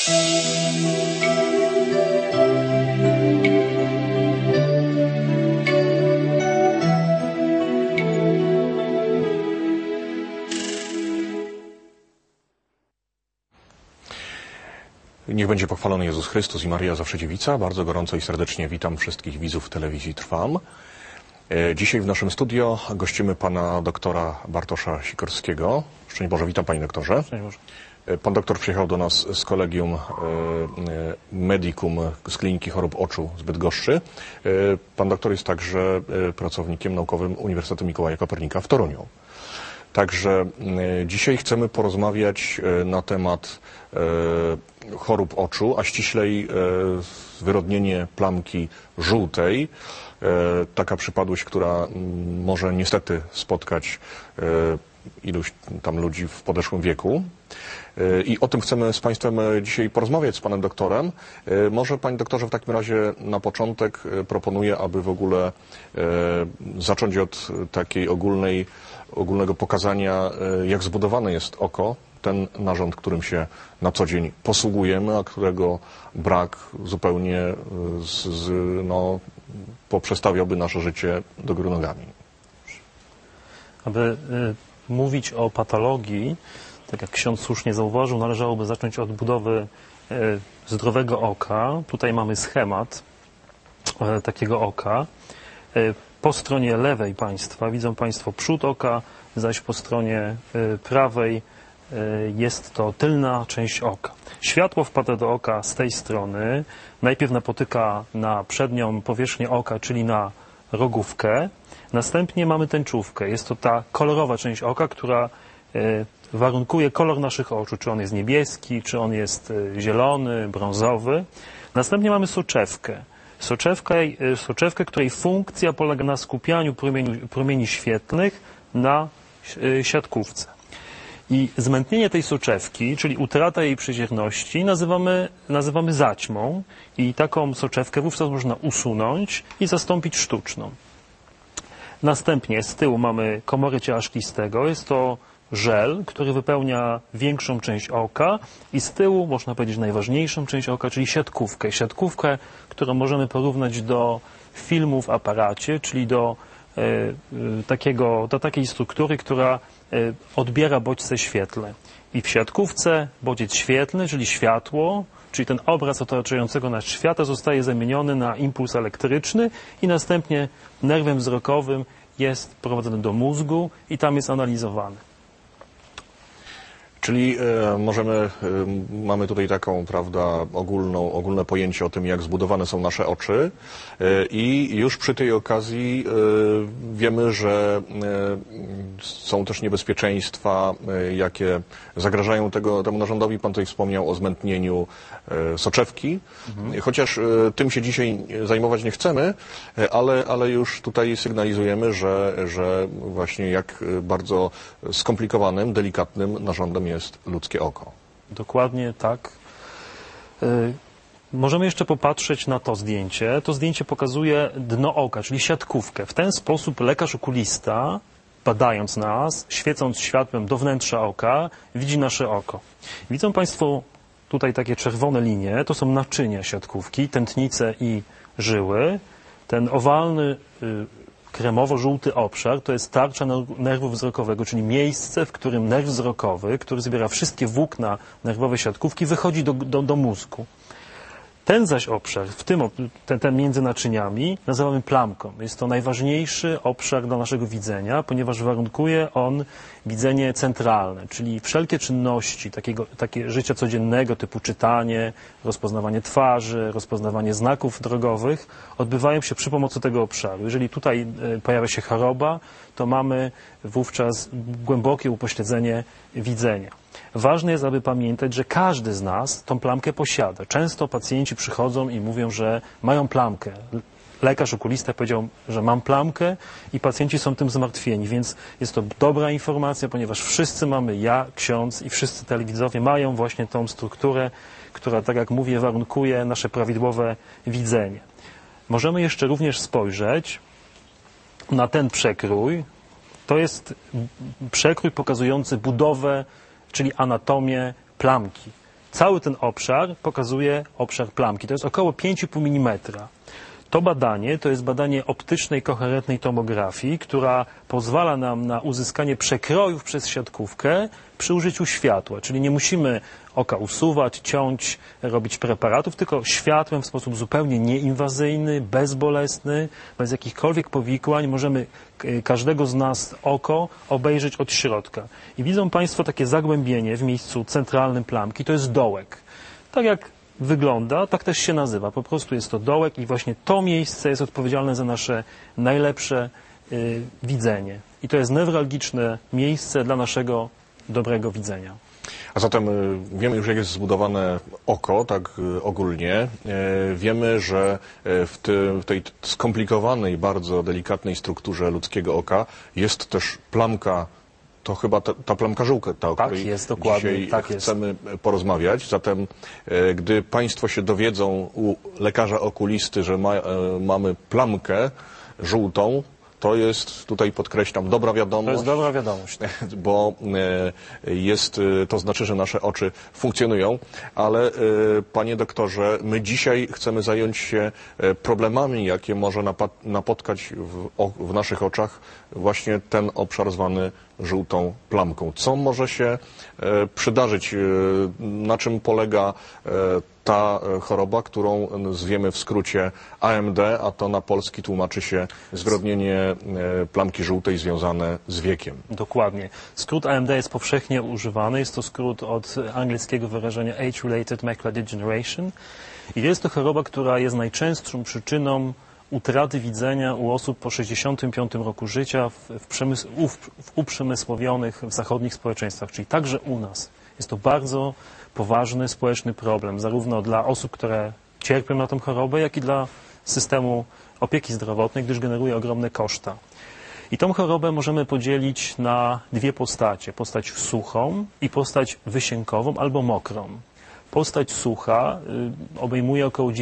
Niech będzie pochwalony Jezus Chrystus i Maryja Zawsze Dziewica. Bardzo gorąco i serdecznie witam wszystkich widzów telewizji Trwam. Dzisiaj w naszym studio gościmy pana doktora Bartosza Sikorskiego. Szczęść Boże, witam panie doktorze. Szczęść Boże. Pan doktor przyjechał do nas z Collegium Medicum z Kliniki Chorób Oczu z Bydgoszczy. Pan doktor jest także pracownikiem naukowym Uniwersytetu Mikołaja Kopernika w Toruniu. Także dzisiaj chcemy porozmawiać na temat chorób oczu, a ściślej zwyrodnienie plamki żółtej. Taka przypadłość, która może niestety spotkać iluś tam ludzi w podeszłym wieku. I o tym chcemy z państwem dzisiaj porozmawiać, z panem doktorem. Może, panie doktorze, w takim razie na początek proponuję, aby w ogóle zacząć od takiej ogólnego pokazania, jak zbudowane jest oko, ten narząd, którym się na co dzień posługujemy, a którego brak zupełnie poprzestawiałby nasze życie do góry nogami. Aby mówić o patologii, tak jak ksiądz słusznie zauważył, należałoby zacząć od budowy zdrowego oka. Tutaj mamy schemat takiego oka. Po stronie lewej państwa widzą państwo przód oka, zaś po stronie prawej jest to tylna część oka. Światło wpada do oka z tej strony. Najpierw napotyka na przednią powierzchnię oka, czyli na rogówkę. Następnie mamy tęczówkę. Jest to ta kolorowa część oka, która warunkuje kolor naszych oczu. Czy on jest niebieski, czy on jest zielony, brązowy. Następnie mamy soczewkę. Soczewkę, której funkcja polega na skupianiu promieni świetlnych na siatkówce. I zmętnienie tej soczewki, czyli utrata jej przezierności, nazywamy zaćmą i taką soczewkę wówczas można usunąć i zastąpić sztuczną. Następnie z tyłu mamy komorę ciała szklistego. Jest to żel, który wypełnia większą część oka i z tyłu, można powiedzieć, najważniejszą część oka, czyli siatkówkę. Siatkówkę, którą możemy porównać do filmu w aparacie, czyli do takiej struktury, która odbiera bodźce świetlne. I w siatkówce bodziec świetlny, czyli światło, czyli ten obraz otaczającego nas świata zostaje zamieniony na impuls elektryczny i następnie nerwem wzrokowym jest prowadzony do mózgu i tam jest analizowany. Czyli mamy tutaj taką, prawda, ogólne pojęcie o tym, jak zbudowane są nasze oczy i już przy tej okazji wiemy, że są też niebezpieczeństwa, jakie zagrażają temu narządowi. Pan tutaj wspomniał o zmętnieniu soczewki, chociaż tym się dzisiaj zajmować nie chcemy, ale już tutaj sygnalizujemy, że właśnie jak bardzo skomplikowanym, delikatnym narządem jest ludzkie oko. Dokładnie tak. Możemy jeszcze popatrzeć na to zdjęcie. To zdjęcie pokazuje dno oka, czyli siatkówkę. W ten sposób lekarz okulista, badając nas, świecąc światłem do wnętrza oka, widzi nasze oko. Widzą państwo tutaj takie czerwone linie, to są naczynia siatkówki, tętnice i żyły. Ten owalny, kremowo-żółty obszar to jest tarcza nerwu wzrokowego, czyli miejsce, w którym nerw wzrokowy, który zbiera wszystkie włókna nerwowe siatkówki, wychodzi do mózgu. Ten zaś obszar, ten między naczyniami, nazywamy plamką. Jest to najważniejszy obszar dla naszego widzenia, ponieważ warunkuje on widzenie centralne, czyli wszelkie czynności takie życia codziennego, typu czytanie, rozpoznawanie twarzy, rozpoznawanie znaków drogowych, odbywają się przy pomocy tego obszaru. Jeżeli tutaj pojawia się choroba, to mamy wówczas głębokie upośledzenie widzenia. Ważne jest, aby pamiętać, że każdy z nas tą plamkę posiada. Często pacjenci przychodzą i mówią, że mają plamkę. Lekarz okulista powiedział, że mam plamkę i pacjenci są tym zmartwieni, więc jest to dobra informacja, ponieważ wszyscy mamy, ja, ksiądz i wszyscy telewidzowie mają właśnie tą strukturę, która, tak jak mówię, warunkuje nasze prawidłowe widzenie. Możemy jeszcze również spojrzeć na ten przekrój. To jest przekrój pokazujący budowę, czyli anatomię plamki. cały ten obszar pokazuje obszar plamki. To jest około 5,5 mm. To badanie to jest badanie optycznej koherentnej tomografii, która pozwala nam na uzyskanie przekrojów przez siatkówkę przy użyciu światła, czyli nie musimy oka usuwać, ciąć, robić preparatów, tylko światłem w sposób zupełnie nieinwazyjny, bezbolesny, bez jakichkolwiek powikłań możemy każdego z nas oko obejrzeć od środka. I widzą Państwo takie zagłębienie w miejscu centralnym plamki, to jest dołek. Tak jak wygląda, tak też się nazywa. Po prostu jest to dołek i właśnie to miejsce jest odpowiedzialne za nasze najlepsze widzenie. I to jest newralgiczne miejsce dla naszego dobrego widzenia. A zatem wiemy już, jak jest zbudowane oko, tak ogólnie. Wiemy, że w tej skomplikowanej, bardzo delikatnej strukturze ludzkiego oka jest też plamka. To chyba ta plamka żółta, o której dzisiaj chcemy porozmawiać. Zatem, gdy Państwo się dowiedzą u lekarza okulisty, że mamy plamkę żółtą, to jest, tutaj podkreślam, dobra wiadomość. To jest dobra wiadomość. Bo to znaczy, że nasze oczy funkcjonują. Ale, panie doktorze, my dzisiaj chcemy zająć się problemami, jakie może napotkać w naszych oczach właśnie ten obszar zwany żółtą plamką. Co może się przydarzyć? Na czym polega ta choroba, którą zwiemy w skrócie AMD, a to na polski tłumaczy się zwyrodnienie plamki żółtej związane z wiekiem. Dokładnie. Skrót AMD jest powszechnie używany. Jest to skrót od angielskiego wyrażenia Age-Related Macular Degeneration. I jest to choroba, która jest najczęstszą przyczyną utraty widzenia u osób po 65 roku życia w uprzemysłowionych, w zachodnich społeczeństwach, czyli także u nas. Jest to bardzo poważny społeczny problem, zarówno dla osób, które cierpią na tę chorobę, jak i dla systemu opieki zdrowotnej, gdyż generuje ogromne koszta. I tą chorobę możemy podzielić na dwie postacie. Postać suchą i postać wysiękową albo mokrą. Postać sucha obejmuje około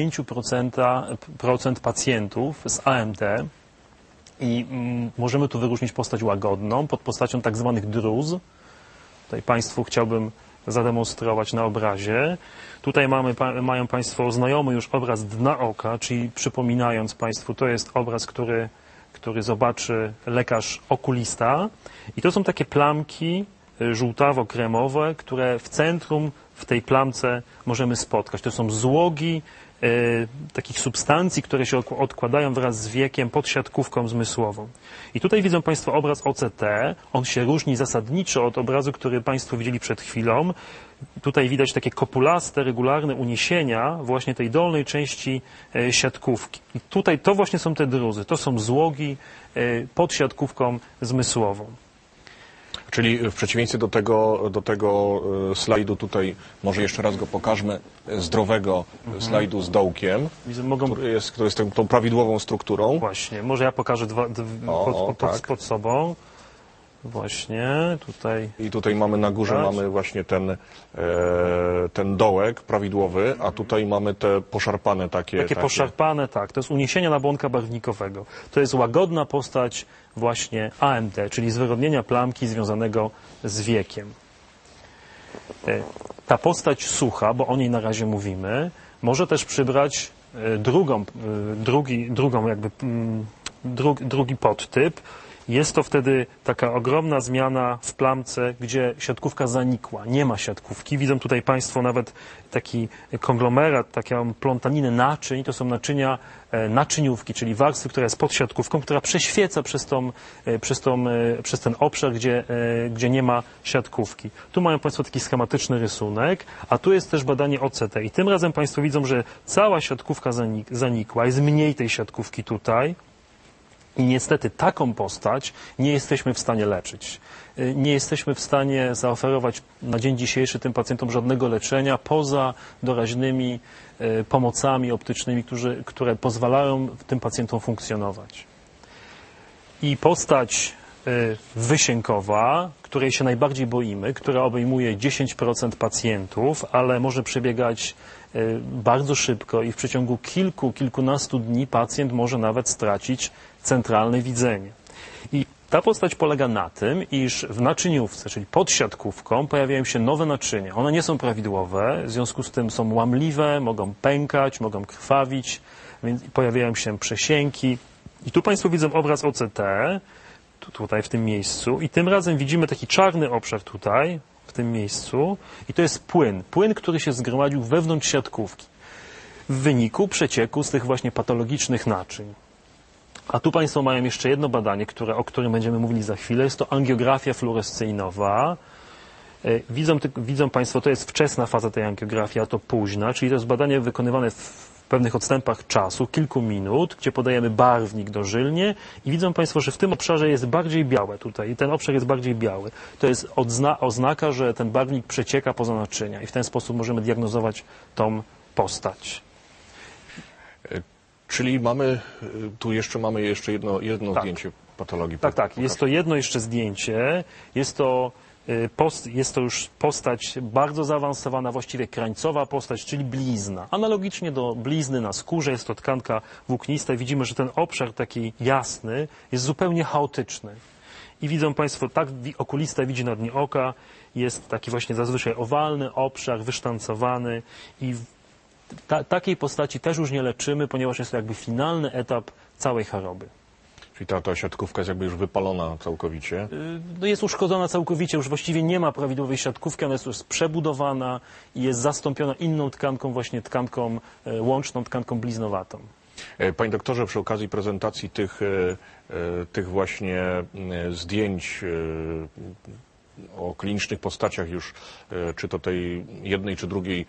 90% pacjentów z AMD i możemy tu wyróżnić postać łagodną pod postacią tak zwanych dróz. Tutaj Państwu chciałbym zademonstrować na obrazie. Tutaj mają Państwo znajomy już obraz dna oka, czyli przypominając Państwu, to jest obraz, który zobaczy lekarz okulista. I to są takie plamki żółtawo-kremowe, które w centrum w tej plamce możemy spotkać. To są złogi takich substancji, które się odkładają wraz z wiekiem pod siatkówką zmysłową. I tutaj widzą Państwo obraz OCT. On się różni zasadniczo od obrazu, który Państwo widzieli przed chwilą. Tutaj widać takie kopulaste, regularne uniesienia właśnie tej dolnej części siatkówki. I tutaj to właśnie są te druzy. To są złogi pod siatkówką zmysłową. Czyli w przeciwieństwie do tego slajdu tutaj, może jeszcze raz go pokażmy, zdrowego slajdu z dołkiem, który jest tą prawidłową strukturą. Właśnie, może ja pokażę pod sobą. Właśnie, tutaj. I tutaj mamy na górze mamy właśnie ten dołek prawidłowy, a tutaj mamy te poszarpane takie poszarpane, tak. To jest uniesienie nabłonka barwnikowego. To jest łagodna postać właśnie AMD, czyli zwyrodnienia plamki związanego z wiekiem. Ta postać sucha, bo o niej na razie mówimy, może też przybrać drugi podtyp. Jest to wtedy taka ogromna zmiana w plamce, gdzie siatkówka zanikła. Nie ma siatkówki. Widzą tutaj Państwo nawet taki konglomerat, taką plątaninę naczyń. To są naczynia naczyniówki, czyli warstwy, która jest pod siatkówką, która prześwieca przez ten obszar, gdzie nie ma siatkówki. Tu mają Państwo taki schematyczny rysunek, a tu jest też badanie OCT. I tym razem Państwo widzą, że cała siatkówka zanikła. Jest mniej tej siatkówki tutaj. I niestety taką postać nie jesteśmy w stanie leczyć. Nie jesteśmy w stanie zaoferować na dzień dzisiejszy tym pacjentom żadnego leczenia poza doraźnymi pomocami optycznymi, które pozwalają tym pacjentom funkcjonować. I postać wysiękowa, której się najbardziej boimy, która obejmuje 10% pacjentów, ale może przebiegać bardzo szybko i w przeciągu kilkunastu dni pacjent może nawet stracić centralne widzenie. I Ta postać polega na tym, iż w naczyniówce, czyli pod siatkówką, pojawiają się nowe naczynia. One nie są prawidłowe, w związku z tym są łamliwe, mogą pękać, mogą krwawić, więc pojawiają się przesięki. I tu Państwo widzą obraz OCT, tutaj w tym miejscu, i tym razem widzimy taki czarny obszar tutaj, w tym miejscu, i to jest płyn, który się zgromadził wewnątrz siatkówki w wyniku przecieku z tych właśnie patologicznych naczyń. A tu Państwo mają jeszcze jedno badanie, o którym będziemy mówili za chwilę. Jest to angiografia fluorescyjnowa. Widzą Państwo, to jest wczesna faza tej angiografii, a to późna, czyli to jest badanie wykonywane w pewnych odstępach czasu, kilku minut, gdzie podajemy barwnik dożylnie i widzą Państwo, że w tym obszarze jest bardziej białe tutaj. Ten obszar jest bardziej biały. To jest oznaka, że ten barwnik przecieka poza naczynia i w ten sposób możemy diagnozować tą postać. Czyli tu jeszcze mamy jedno Tak. zdjęcie patologii. Tak. Jest to jedno jeszcze zdjęcie. Jest to już postać bardzo zaawansowana, właściwie krańcowa postać, czyli blizna. Analogicznie do blizny na skórze jest to tkanka włóknista i widzimy, że ten obszar taki jasny jest zupełnie chaotyczny. I widzą Państwo, tak okulista widzi na dnie oka, jest taki właśnie zazwyczaj owalny obszar, wysztancowany i takiej postaci też już nie leczymy, ponieważ jest to jakby finalny etap całej choroby. Czyli ta siatkówka jest jakby już wypalona całkowicie? No jest uszkodzona całkowicie, już właściwie nie ma prawidłowej siatkówki, ona jest już przebudowana i jest zastąpiona inną tkanką, właśnie tkanką łączną, tkanką bliznowatą. Panie doktorze, przy okazji prezentacji tych właśnie zdjęć o klinicznych postaciach już, czy to tej jednej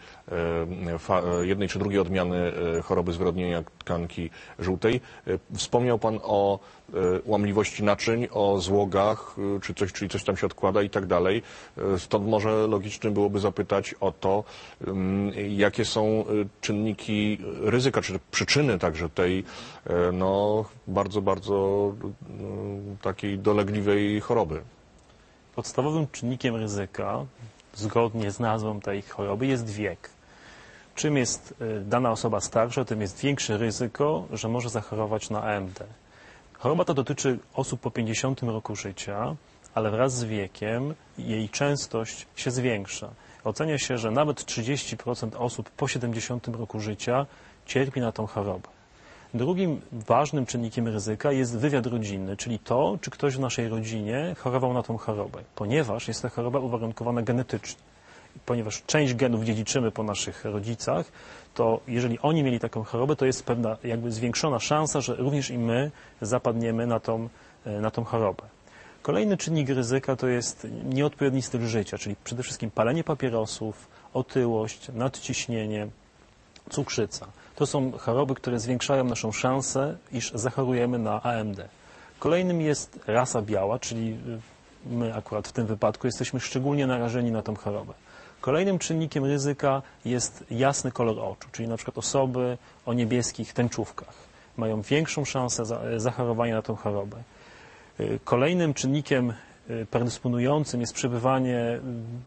czy drugiej odmiany choroby zwyrodnienia tkanki żółtej. Wspomniał Pan o łamliwości naczyń, o złogach, czyli coś tam się odkłada i tak dalej. Stąd może logiczne byłoby zapytać o to, jakie są czynniki ryzyka, czy przyczyny także tej bardzo, bardzo takiej dolegliwej choroby. Podstawowym czynnikiem ryzyka, zgodnie z nazwą tej choroby, jest wiek. Czym jest dana osoba starsza, tym jest większe ryzyko, że może zachorować na AMD. Choroba ta dotyczy osób po 50 roku życia, ale wraz z wiekiem jej częstość się zwiększa. Ocenia się, że nawet 30% osób po 70 roku życia cierpi na tą chorobę. Drugim ważnym czynnikiem ryzyka jest wywiad rodzinny, czyli to, czy ktoś w naszej rodzinie chorował na tą chorobę, ponieważ jest to choroba uwarunkowana genetycznie. Ponieważ część genów dziedziczymy po naszych rodzicach, to jeżeli oni mieli taką chorobę, to jest pewna jakby zwiększona szansa, że również i my zapadniemy na tą chorobę. Kolejny czynnik ryzyka to jest nieodpowiedni styl życia, czyli przede wszystkim palenie papierosów, otyłość, nadciśnienie, cukrzyca. To są choroby, które zwiększają naszą szansę, iż zachorujemy na AMD. Kolejnym jest rasa biała, czyli my akurat w tym wypadku jesteśmy szczególnie narażeni na tą chorobę. Kolejnym czynnikiem ryzyka jest jasny kolor oczu, czyli na przykład osoby o niebieskich tęczówkach mają większą szansę zachorowania na tą chorobę. Kolejnym czynnikiem predysponującym jest przebywanie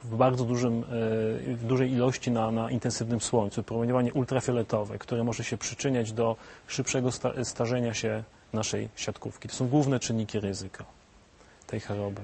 w dużej ilości na intensywnym słońcu, promieniowanie ultrafioletowe, które może się przyczyniać do szybszego starzenia się naszej siatkówki. To są główne czynniki ryzyka tej choroby.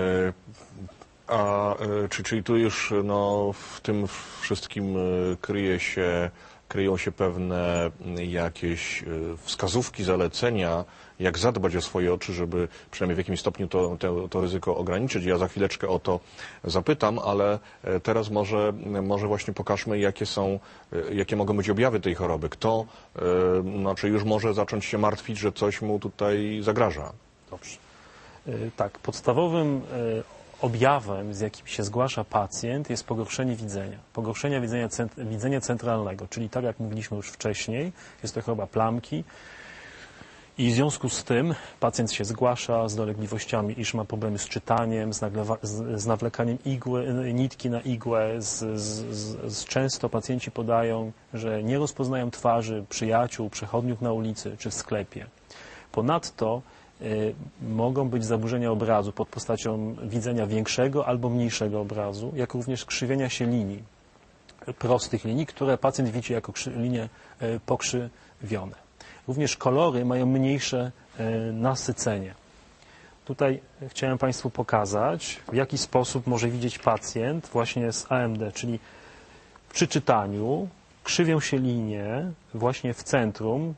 Czyli tu już w tym wszystkim kryją się pewne jakieś wskazówki, zalecenia, jak zadbać o swoje oczy, żeby przynajmniej w jakimś stopniu to ryzyko ograniczyć. Ja za chwileczkę o to zapytam, ale teraz może właśnie pokażmy, jakie mogą być objawy tej choroby. Kto już może zacząć się martwić, że coś mu tutaj zagraża. Dobrze. Tak, podstawowym objawem, z jakim się zgłasza pacjent, jest pogorszenie widzenia. Pogorszenie widzenia centralnego, czyli tak jak mówiliśmy już wcześniej, jest to choroba plamki i w związku z tym pacjent się zgłasza z dolegliwościami, iż ma problemy z czytaniem, z nawlekaniem nitki na igłę. Często pacjenci podają, że nie rozpoznają twarzy przyjaciół, przechodniów na ulicy czy w sklepie. Ponadto mogą być zaburzenia obrazu pod postacią widzenia większego albo mniejszego obrazu, jak również krzywienia się linii, prostych linii, które pacjent widzi jako linie pokrzywione. Również kolory mają mniejsze nasycenie. Tutaj chciałem Państwu pokazać, w jaki sposób może widzieć pacjent właśnie z AMD, czyli przy czytaniu krzywią się linie właśnie w centrum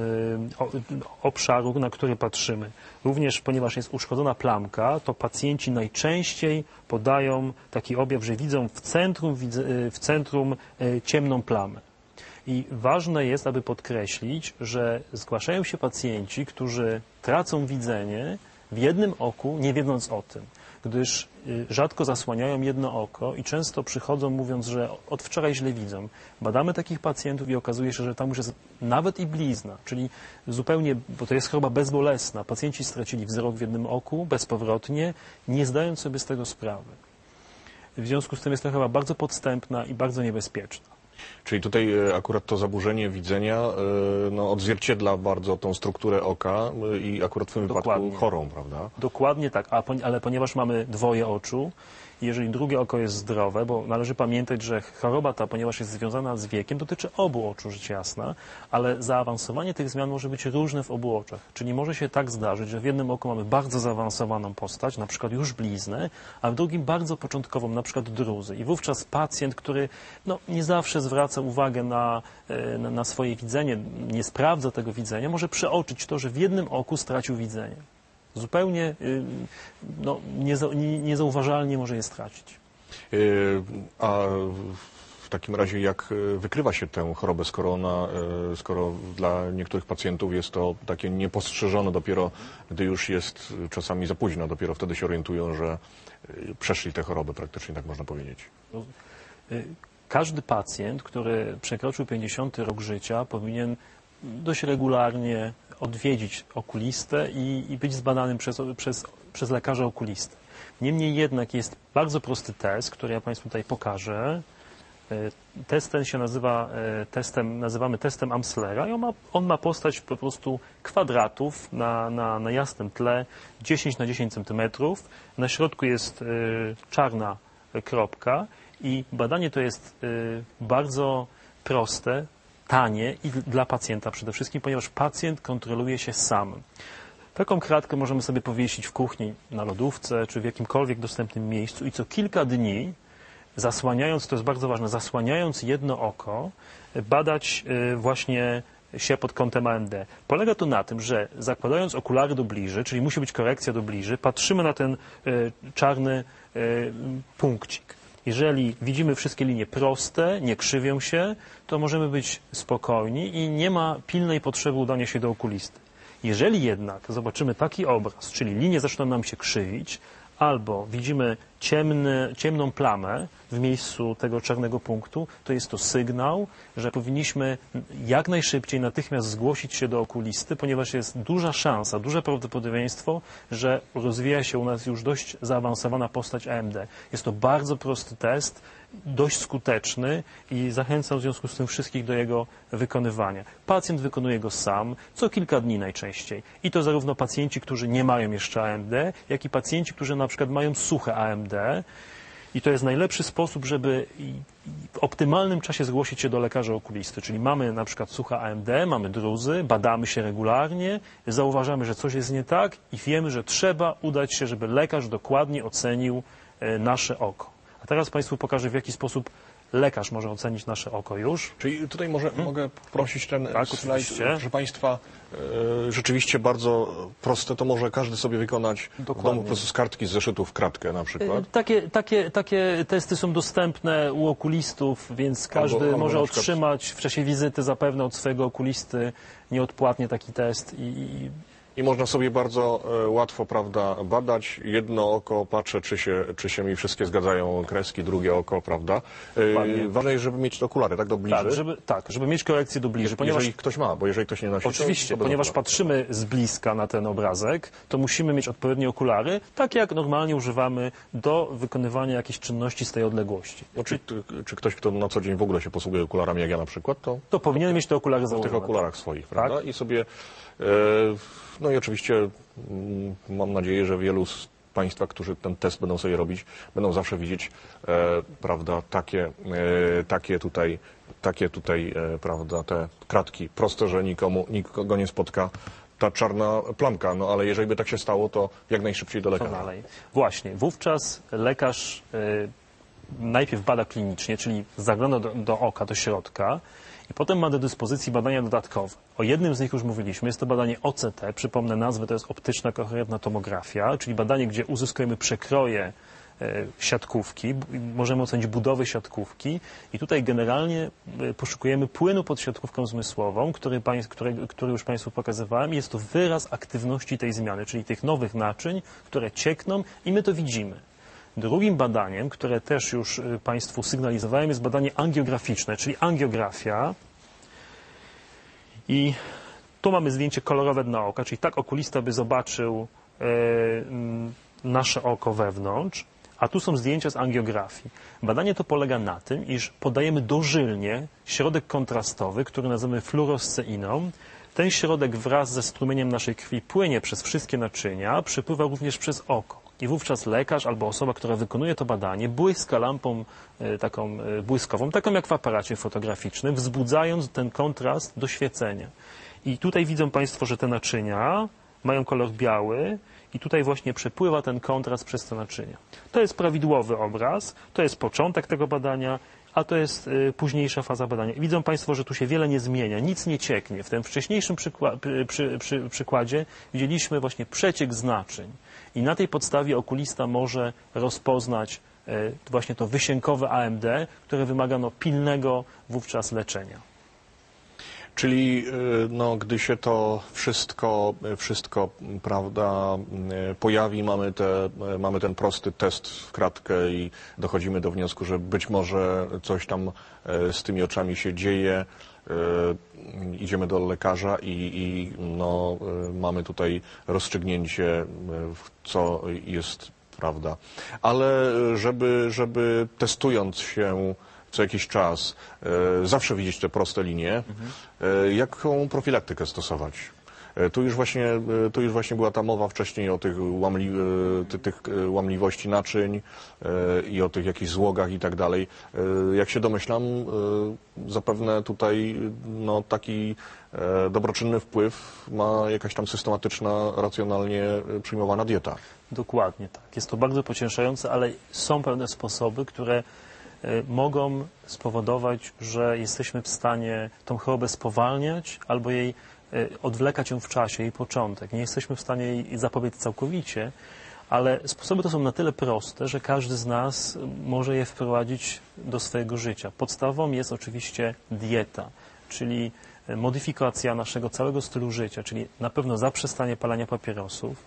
obszaru, na który patrzymy. Również, ponieważ jest uszkodzona plamka, to pacjenci najczęściej podają taki objaw, że widzą w centrum ciemną plamę. I ważne jest, aby podkreślić, że zgłaszają się pacjenci, którzy tracą widzenie w jednym oku, nie wiedząc o tym, gdyż rzadko zasłaniają jedno oko i często przychodzą mówiąc, że od wczoraj źle widzą. Badamy takich pacjentów i okazuje się, że tam już jest nawet i blizna, czyli zupełnie, bo to jest choroba bezbolesna. Pacjenci stracili wzrok w jednym oku bezpowrotnie, nie zdając sobie z tego sprawy. W związku z tym jest to choroba bardzo podstępna i bardzo niebezpieczna. Czyli tutaj akurat to zaburzenie widzenia no, odzwierciedla bardzo tą strukturę oka i akurat w tym wypadku chorą, prawda? Dokładnie tak, ale ponieważ mamy dwoje oczu, jeżeli drugie oko jest zdrowe, bo należy pamiętać, że choroba ta, ponieważ jest związana z wiekiem, dotyczy obu oczu, rzecz jasna, ale zaawansowanie tych zmian może być różne w obu oczach. Czyli może się tak zdarzyć, że w jednym oku mamy bardzo zaawansowaną postać, na przykład już bliznę, a w drugim bardzo początkową, na przykład druzy. I wówczas pacjent, który nie zawsze zwraca uwagę na swoje widzenie, nie sprawdza tego widzenia, może przeoczyć to, że w jednym oku stracił widzenie. Zupełnie niezauważalnie może je stracić. A w takim razie jak wykrywa się tę chorobę, skoro dla niektórych pacjentów jest to takie niepostrzeżone dopiero, gdy już jest czasami za późno, dopiero wtedy się orientują, że przeszli tę chorobę praktycznie, tak można powiedzieć. Każdy pacjent, który przekroczył 50. rok życia, powinien dość regularnie odwiedzić okulistę i być zbadanym przez lekarza okulistę. Niemniej jednak jest bardzo prosty test, który ja Państwu tutaj pokażę. Test ten się nazywamy testem Amslera i on ma postać po prostu kwadratów na jasnym tle 10 na 10 cm. Na środku jest czarna kropka i badanie to jest bardzo proste, tanie i dla pacjenta przede wszystkim, ponieważ pacjent kontroluje się sam. Taką kratkę możemy sobie powiesić w kuchni, na lodówce czy w jakimkolwiek dostępnym miejscu i co kilka dni, zasłaniając, to jest bardzo ważne, zasłaniając jedno oko, badać właśnie się pod kątem AMD. Polega to na tym, że zakładając okulary do bliży, czyli musi być korekcja do bliży, patrzymy na ten czarny punkcik. Jeżeli widzimy wszystkie linie proste, nie krzywią się, to możemy być spokojni i nie ma pilnej potrzeby udania się do okulisty. Jeżeli jednak zobaczymy taki obraz, czyli linie zaczną nam się krzywić, albo widzimy ciemną plamę w miejscu tego czarnego punktu, to jest to sygnał, że powinniśmy jak najszybciej natychmiast zgłosić się do okulisty, ponieważ jest duża szansa, duże prawdopodobieństwo, że rozwija się u nas już dość zaawansowana postać AMD. Jest to bardzo prosty test, dość skuteczny i zachęcam w związku z tym wszystkich do jego wykonywania. Pacjent wykonuje go sam, co kilka dni najczęściej. I to zarówno pacjenci, którzy nie mają jeszcze AMD, jak i pacjenci, którzy na przykład mają suche AMD. I to jest najlepszy sposób, żeby w optymalnym czasie zgłosić się do lekarza okulisty. Czyli mamy na przykład suche AMD, mamy druzy, badamy się regularnie, zauważamy, że coś jest nie tak i wiemy, że trzeba udać się, żeby lekarz dokładnie ocenił nasze oko. A teraz Państwu pokażę, w jaki sposób lekarz może ocenić nasze oko już. Czyli tutaj mogę prosić ten slajd, proszę Państwa, rzeczywiście bardzo proste, to może każdy sobie wykonać w domu po prostu z kartki, z zeszytów, kratkę na przykład. Takie testy są dostępne u okulistów, więc każdy może otrzymać w czasie wizyty zapewne od swojego okulisty nieodpłatnie taki test I można sobie bardzo łatwo, prawda, badać. Jedno oko, patrzę, czy się mi wszystkie zgadzają kreski, drugie oko, prawda. Ważne jest, żeby mieć okulary, tak, do bliży. Żeby mieć korekcję do bliży. Jeżeli ktoś ma, bo jeżeli ktoś nie nosi, oczywiście, ponieważ patrzymy z bliska na ten obrazek, to musimy mieć odpowiednie okulary, tak jak normalnie używamy do wykonywania jakichś czynności z tej odległości. No, czy ktoś, kto na co dzień w ogóle się posługuje okularami, jak ja na przykład, to powinien mieć te okulary założone. W tych okularach swoich, prawda? Tak? I sobie... No i oczywiście mam nadzieję, że wielu z Państwa, którzy ten test będą sobie robić, będą zawsze widzieć, prawda, takie tutaj, prawda, te kratki proste, że nikogo nie spotka ta czarna plamka. No ale jeżeli by tak się stało, to jak najszybciej do Co lekarza. dalej? Właśnie, wówczas lekarz najpierw bada klinicznie, czyli zagląda do oka, do środka i potem ma do dyspozycji badania dodatkowe. O jednym z nich już mówiliśmy, jest to badanie OCT, przypomnę nazwę, to jest optyczna koherentna tomografia, czyli badanie, gdzie uzyskujemy przekroje siatkówki, możemy ocenić budowę siatkówki i tutaj generalnie poszukujemy płynu pod siatkówką zmysłową, który już Państwu pokazywałem. Jest to wyraz aktywności tej zmiany, czyli tych nowych naczyń, które ciekną i my to widzimy. Drugim badaniem, które też już Państwu sygnalizowałem, jest badanie angiograficzne, czyli angiografia. I tu mamy zdjęcie kolorowe dna oka, czyli tak okulista by zobaczył nasze oko wewnątrz, a tu są zdjęcia z angiografii. Badanie to polega na tym, iż podajemy dożylnie środek kontrastowy, który nazywamy fluorosceiną. Ten środek wraz ze strumieniem naszej krwi płynie przez wszystkie naczynia, przepływa również przez oko. I wówczas lekarz albo osoba, która wykonuje to badanie, błyska lampą taką błyskową, taką jak w aparacie fotograficznym, wzbudzając ten kontrast do świecenia. I tutaj widzą Państwo, że te naczynia mają kolor biały i tutaj właśnie przepływa ten kontrast przez te naczynia. To jest prawidłowy obraz, to jest początek tego badania, a to jest późniejsza faza badania. I widzą Państwo, że tu się wiele nie zmienia, nic nie cieknie. W tym wcześniejszym przykładzie widzieliśmy właśnie przeciek znaczeń. I na tej podstawie okulista może rozpoznać właśnie to wysiękowe AMD, które wymaga pilnego wówczas leczenia. Czyli no, gdy się to wszystko prawda, pojawi, mamy ten prosty test w kratkę i dochodzimy do wniosku, że być może coś tam z tymi oczami się dzieje, idziemy do lekarza i no, mamy tutaj rozstrzygnięcie, co jest prawda. Ale żeby testując się co jakiś czas zawsze widzieć te proste linie, jaką profilaktykę stosować? Tu już właśnie była ta mowa wcześniej o tych łamliwości naczyń i o tych jakichś złogach i tak dalej. Jak się domyślam, zapewne tutaj no, taki dobroczynny wpływ ma jakaś tam systematyczna, racjonalnie przyjmowana dieta. Dokładnie tak. Jest to bardzo pocieszające, ale są pewne sposoby, które mogą spowodować, że jesteśmy w stanie tą chorobę spowalniać albo jej odwlekać ją w czasie, jej początek. Nie jesteśmy w stanie jej zapobiec całkowicie, ale sposoby to są na tyle proste, że każdy z nas może je wprowadzić do swojego życia. Podstawą jest oczywiście dieta, czyli modyfikacja naszego całego stylu życia, czyli na pewno zaprzestanie palenia papierosów,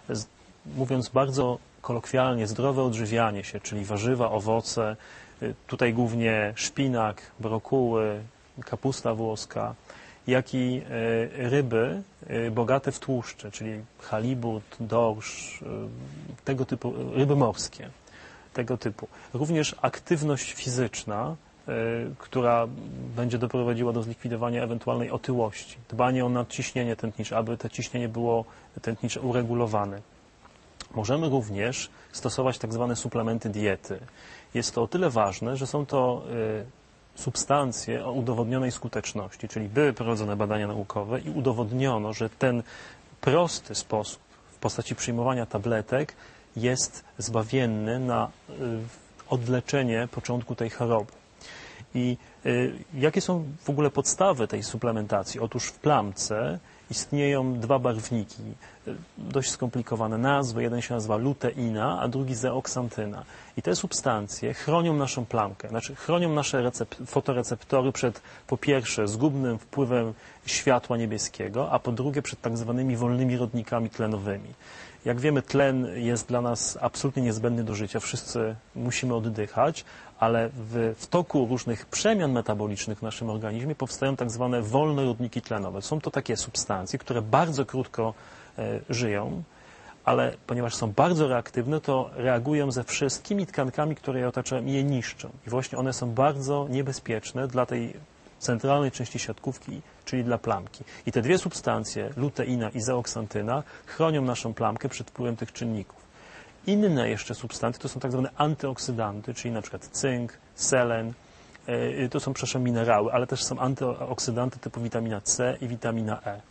mówiąc bardzo kolokwialnie, zdrowe odżywianie się, czyli warzywa, owoce, tutaj głównie szpinak, brokuły, kapusta włoska, jak i ryby bogate w tłuszcze, czyli halibut, dorsz, tego typu, ryby morskie, tego typu. Również aktywność fizyczna, która będzie doprowadziła do zlikwidowania ewentualnej otyłości. Dbanie o nadciśnienie tętnicze, aby to ciśnienie było tętnicze uregulowane. Możemy również stosować tak zwane suplementy diety. Jest to o tyle ważne, że są to substancje o udowodnionej skuteczności, czyli były prowadzone badania naukowe i udowodniono, że ten prosty sposób w postaci przyjmowania tabletek jest zbawienny na odleczenie początku tej choroby. I jakie są w ogóle podstawy tej suplementacji? Otóż w plamce istnieją dwa barwniki, dość skomplikowane nazwy. Jeden się nazywa luteina, a drugi zeoksantyna. I te substancje chronią naszą plamkę, znaczy chronią nasze fotoreceptory przed, po pierwsze, zgubnym wpływem światła niebieskiego, a po drugie przed tak zwanymi wolnymi rodnikami tlenowymi. Jak wiemy, tlen jest dla nas absolutnie niezbędny do życia. Wszyscy musimy oddychać, ale w toku różnych przemian metabolicznych w naszym organizmie powstają tak zwane wolne rodniki tlenowe. Są to takie substancje, które bardzo krótko żyją, ale ponieważ są bardzo reaktywne, to reagują ze wszystkimi tkankami, które je otaczają i je niszczą. I właśnie one są bardzo niebezpieczne dla tej centralnej części siatkówki, czyli dla plamki. I te dwie substancje, luteina i zeoksantyna, chronią naszą plamkę przed wpływem tych czynników. Inne jeszcze substancje to są tak zwane antyoksydanty, czyli na przykład cynk, selen, to są, przepraszam, minerały, ale też są antyoksydanty typu witamina C i witamina E.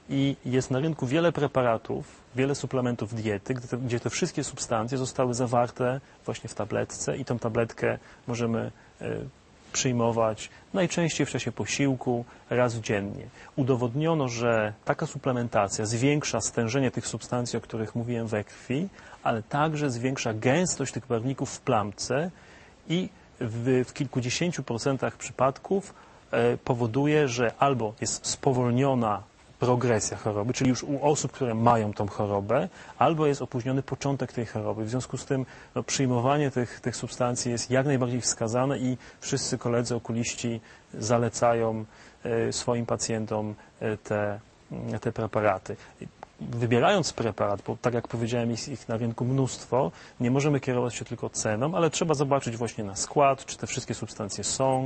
I jest na rynku wiele preparatów, wiele suplementów diety, gdzie te wszystkie substancje zostały zawarte właśnie w tabletce i tą tabletkę możemy przyjmować najczęściej w czasie posiłku, raz dziennie. Udowodniono, że taka suplementacja zwiększa stężenie tych substancji, o których mówiłem, we krwi, ale także zwiększa gęstość tych barwników w plamce i w kilkudziesięciu procentach przypadków powoduje, że albo jest spowolniona progresja choroby, czyli już u osób, które mają tą chorobę, albo jest opóźniony początek tej choroby. W związku z tym przyjmowanie tych substancji jest jak najbardziej wskazane i wszyscy koledzy okuliści zalecają swoim pacjentom te preparaty. Wybierając preparat, bo tak jak powiedziałem, jest ich na rynku mnóstwo, nie możemy kierować się tylko ceną, ale trzeba zobaczyć właśnie na skład, czy te wszystkie substancje są,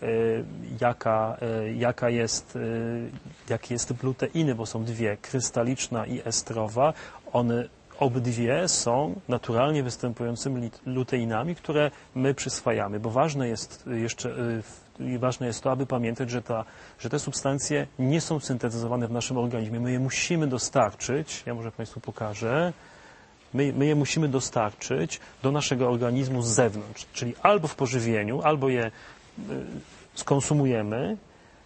jaki jest typ luteiny, bo są dwie, krystaliczna i estrowa. One obydwie są naturalnie występującymi luteinami, które my przyswajamy, bo ważne jest to, aby pamiętać, że te substancje nie są syntetyzowane w naszym organizmie. My je musimy dostarczyć, ja może Państwu pokażę, my je musimy dostarczyć do naszego organizmu z zewnątrz, czyli albo w pożywieniu, albo je skonsumujemy,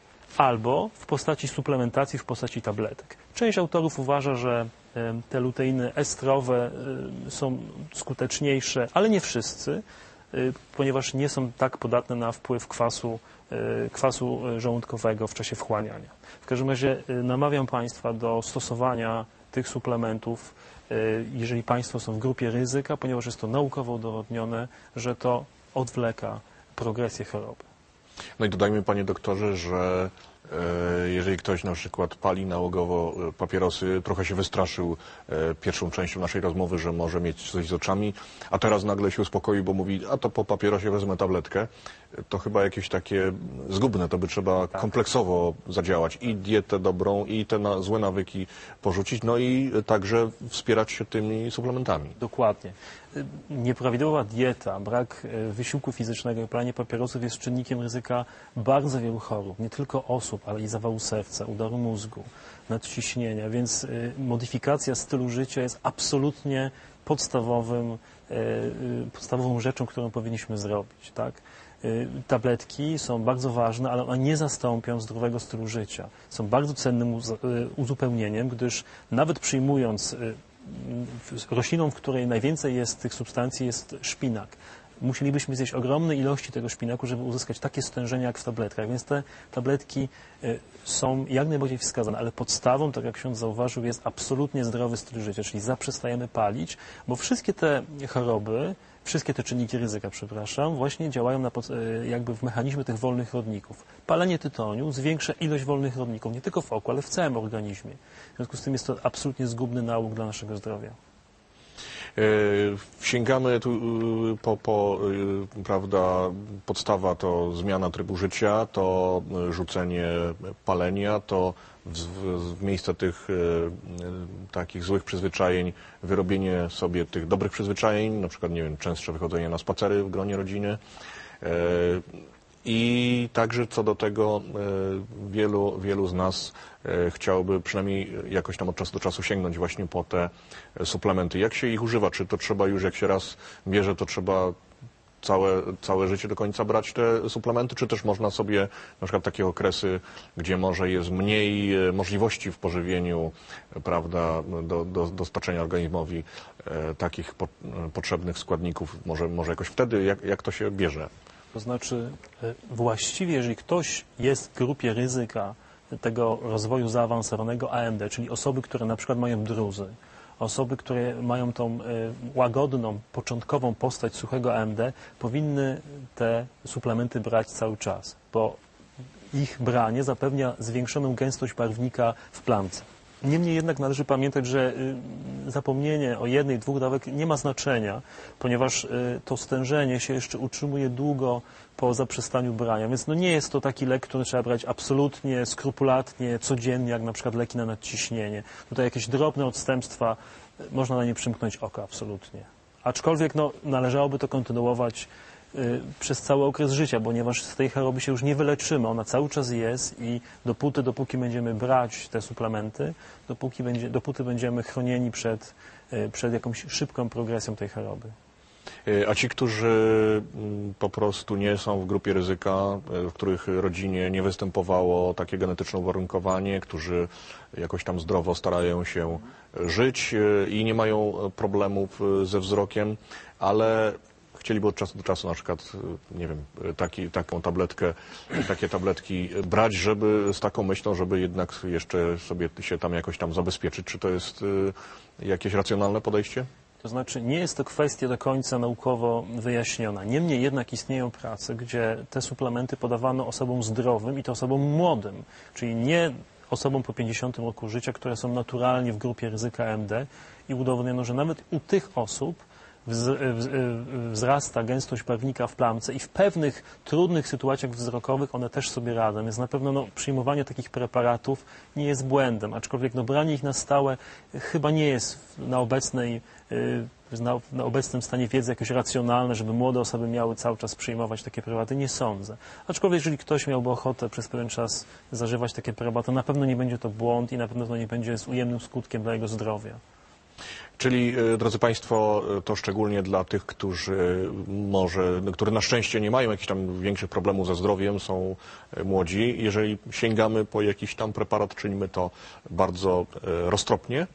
albo w postaci suplementacji, w postaci tabletek. Część autorów uważa, że te luteiny estrowe są skuteczniejsze, ale nie wszyscy, ponieważ nie są tak podatne na wpływ kwasu żołądkowego w czasie wchłaniania. W każdym razie namawiam Państwa do stosowania tych suplementów, jeżeli Państwo są w grupie ryzyka, ponieważ jest to naukowo udowodnione, że to odwleka progresję choroby. No i dodajmy, panie doktorze, że jeżeli ktoś na przykład pali nałogowo papierosy, trochę się wystraszył pierwszą częścią naszej rozmowy, że może mieć coś z oczami, a teraz nagle się uspokoi, bo mówi, a to po papierosie wezmę tabletkę, to chyba jakieś takie zgubne, to by trzeba kompleksowo zadziałać i dietę dobrą, i te złe nawyki porzucić, no i także wspierać się tymi suplementami. Dokładnie. Nieprawidłowa dieta, brak wysiłku fizycznego i palenie papierosów jest czynnikiem ryzyka bardzo wielu chorób, nie tylko osób, ale i zawału serca, udaru mózgu, nadciśnienia, więc modyfikacja stylu życia jest absolutnie podstawową rzeczą, którą powinniśmy zrobić, tak? Tabletki są bardzo ważne, ale one nie zastąpią zdrowego stylu życia. Są bardzo cennym uzupełnieniem, gdyż nawet przyjmując rośliną, w której najwięcej jest tych substancji, jest szpinak. Musielibyśmy zjeść ogromne ilości tego szpinaku, żeby uzyskać takie stężenie jak w tabletkach, więc te tabletki są jak najbardziej wskazane, ale podstawą, tak jak ksiądz zauważył, jest absolutnie zdrowy styl życia, czyli zaprzestajemy palić, bo wszystkie te choroby, wszystkie te czynniki ryzyka, właśnie działają jakby w mechanizmie tych wolnych rodników. Palenie tytoniu zwiększa ilość wolnych rodników, nie tylko w oku, ale w całym organizmie. W związku z tym jest to absolutnie zgubny nauk dla naszego zdrowia. Sięgamy tu prawda, podstawa to zmiana trybu życia, to rzucenie palenia, to w miejsce tych takich złych przyzwyczajeń wyrobienie sobie tych dobrych przyzwyczajeń, na przykład, nie wiem, częstsze wychodzenie na spacery w gronie rodziny. I także co do tego wielu z nas chciałoby przynajmniej jakoś tam od czasu do czasu sięgnąć właśnie po te suplementy. Jak się ich używa? Czy to trzeba już, jak się raz bierze, to trzeba całe życie do końca brać te suplementy, czy też można sobie na przykład takie okresy, gdzie może jest mniej możliwości w pożywieniu, prawda, dostarczenia organizmowi takich potrzebnych składników, może jakoś wtedy, jak to się bierze? To znaczy, właściwie, jeżeli ktoś jest w grupie ryzyka tego rozwoju zaawansowanego AMD, czyli osoby, które na przykład mają druzy, osoby, które mają tą łagodną, początkową postać suchego AMD, powinny te suplementy brać cały czas, bo ich branie zapewnia zwiększoną gęstość barwnika w plamce. Niemniej jednak należy pamiętać, że zapomnienie o jednej, dwóch dawek nie ma znaczenia, ponieważ to stężenie się jeszcze utrzymuje długo po zaprzestaniu brania, więc no nie jest to taki lek, który trzeba brać absolutnie, skrupulatnie, codziennie, jak na przykład leki na nadciśnienie. Tutaj jakieś drobne odstępstwa, można na nie przymknąć oko absolutnie. Aczkolwiek no, należałoby to kontynuować przez cały okres życia, ponieważ z tej choroby się już nie wyleczymy. Ona cały czas jest i dopóty będziemy brać te suplementy, dopóty będziemy chronieni przed jakąś szybką progresją tej choroby. A ci, którzy po prostu nie są w grupie ryzyka, w których rodzinie nie występowało takie genetyczne uwarunkowanie, którzy jakoś tam zdrowo starają się żyć i nie mają problemów ze wzrokiem, ale chcieliby od czasu do czasu na przykład, nie wiem, taką tabletkę, takie tabletki brać, żeby z taką myślą, żeby jednak jeszcze sobie się tam jakoś tam zabezpieczyć. Czy to jest jakieś racjonalne podejście? To znaczy nie jest to kwestia do końca naukowo wyjaśniona. Niemniej jednak istnieją prace, gdzie te suplementy podawano osobom zdrowym i to osobom młodym, czyli nie osobom po 50 roku życia, które są naturalnie w grupie ryzyka AMD i udowodniono, że nawet u tych osób wzrasta gęstość barwnika w plamce i w pewnych trudnych sytuacjach wzrokowych one też sobie radzą. Więc na pewno przyjmowanie takich preparatów nie jest błędem, aczkolwiek branie ich na stałe chyba nie jest na obecnym stanie wiedzy jakoś racjonalne, żeby młode osoby miały cały czas przyjmować takie preparaty. Nie sądzę. Aczkolwiek jeżeli ktoś miałby ochotę przez pewien czas zażywać takie preparaty, na pewno nie będzie to błąd i na pewno to nie będzie z ujemnym skutkiem dla jego zdrowia. Czyli, drodzy Państwo, to szczególnie dla tych, którzy na szczęście nie mają jakichś tam większych problemów ze zdrowiem, są młodzi. Jeżeli sięgamy po jakiś tam preparat, czynimy to bardzo roztropnie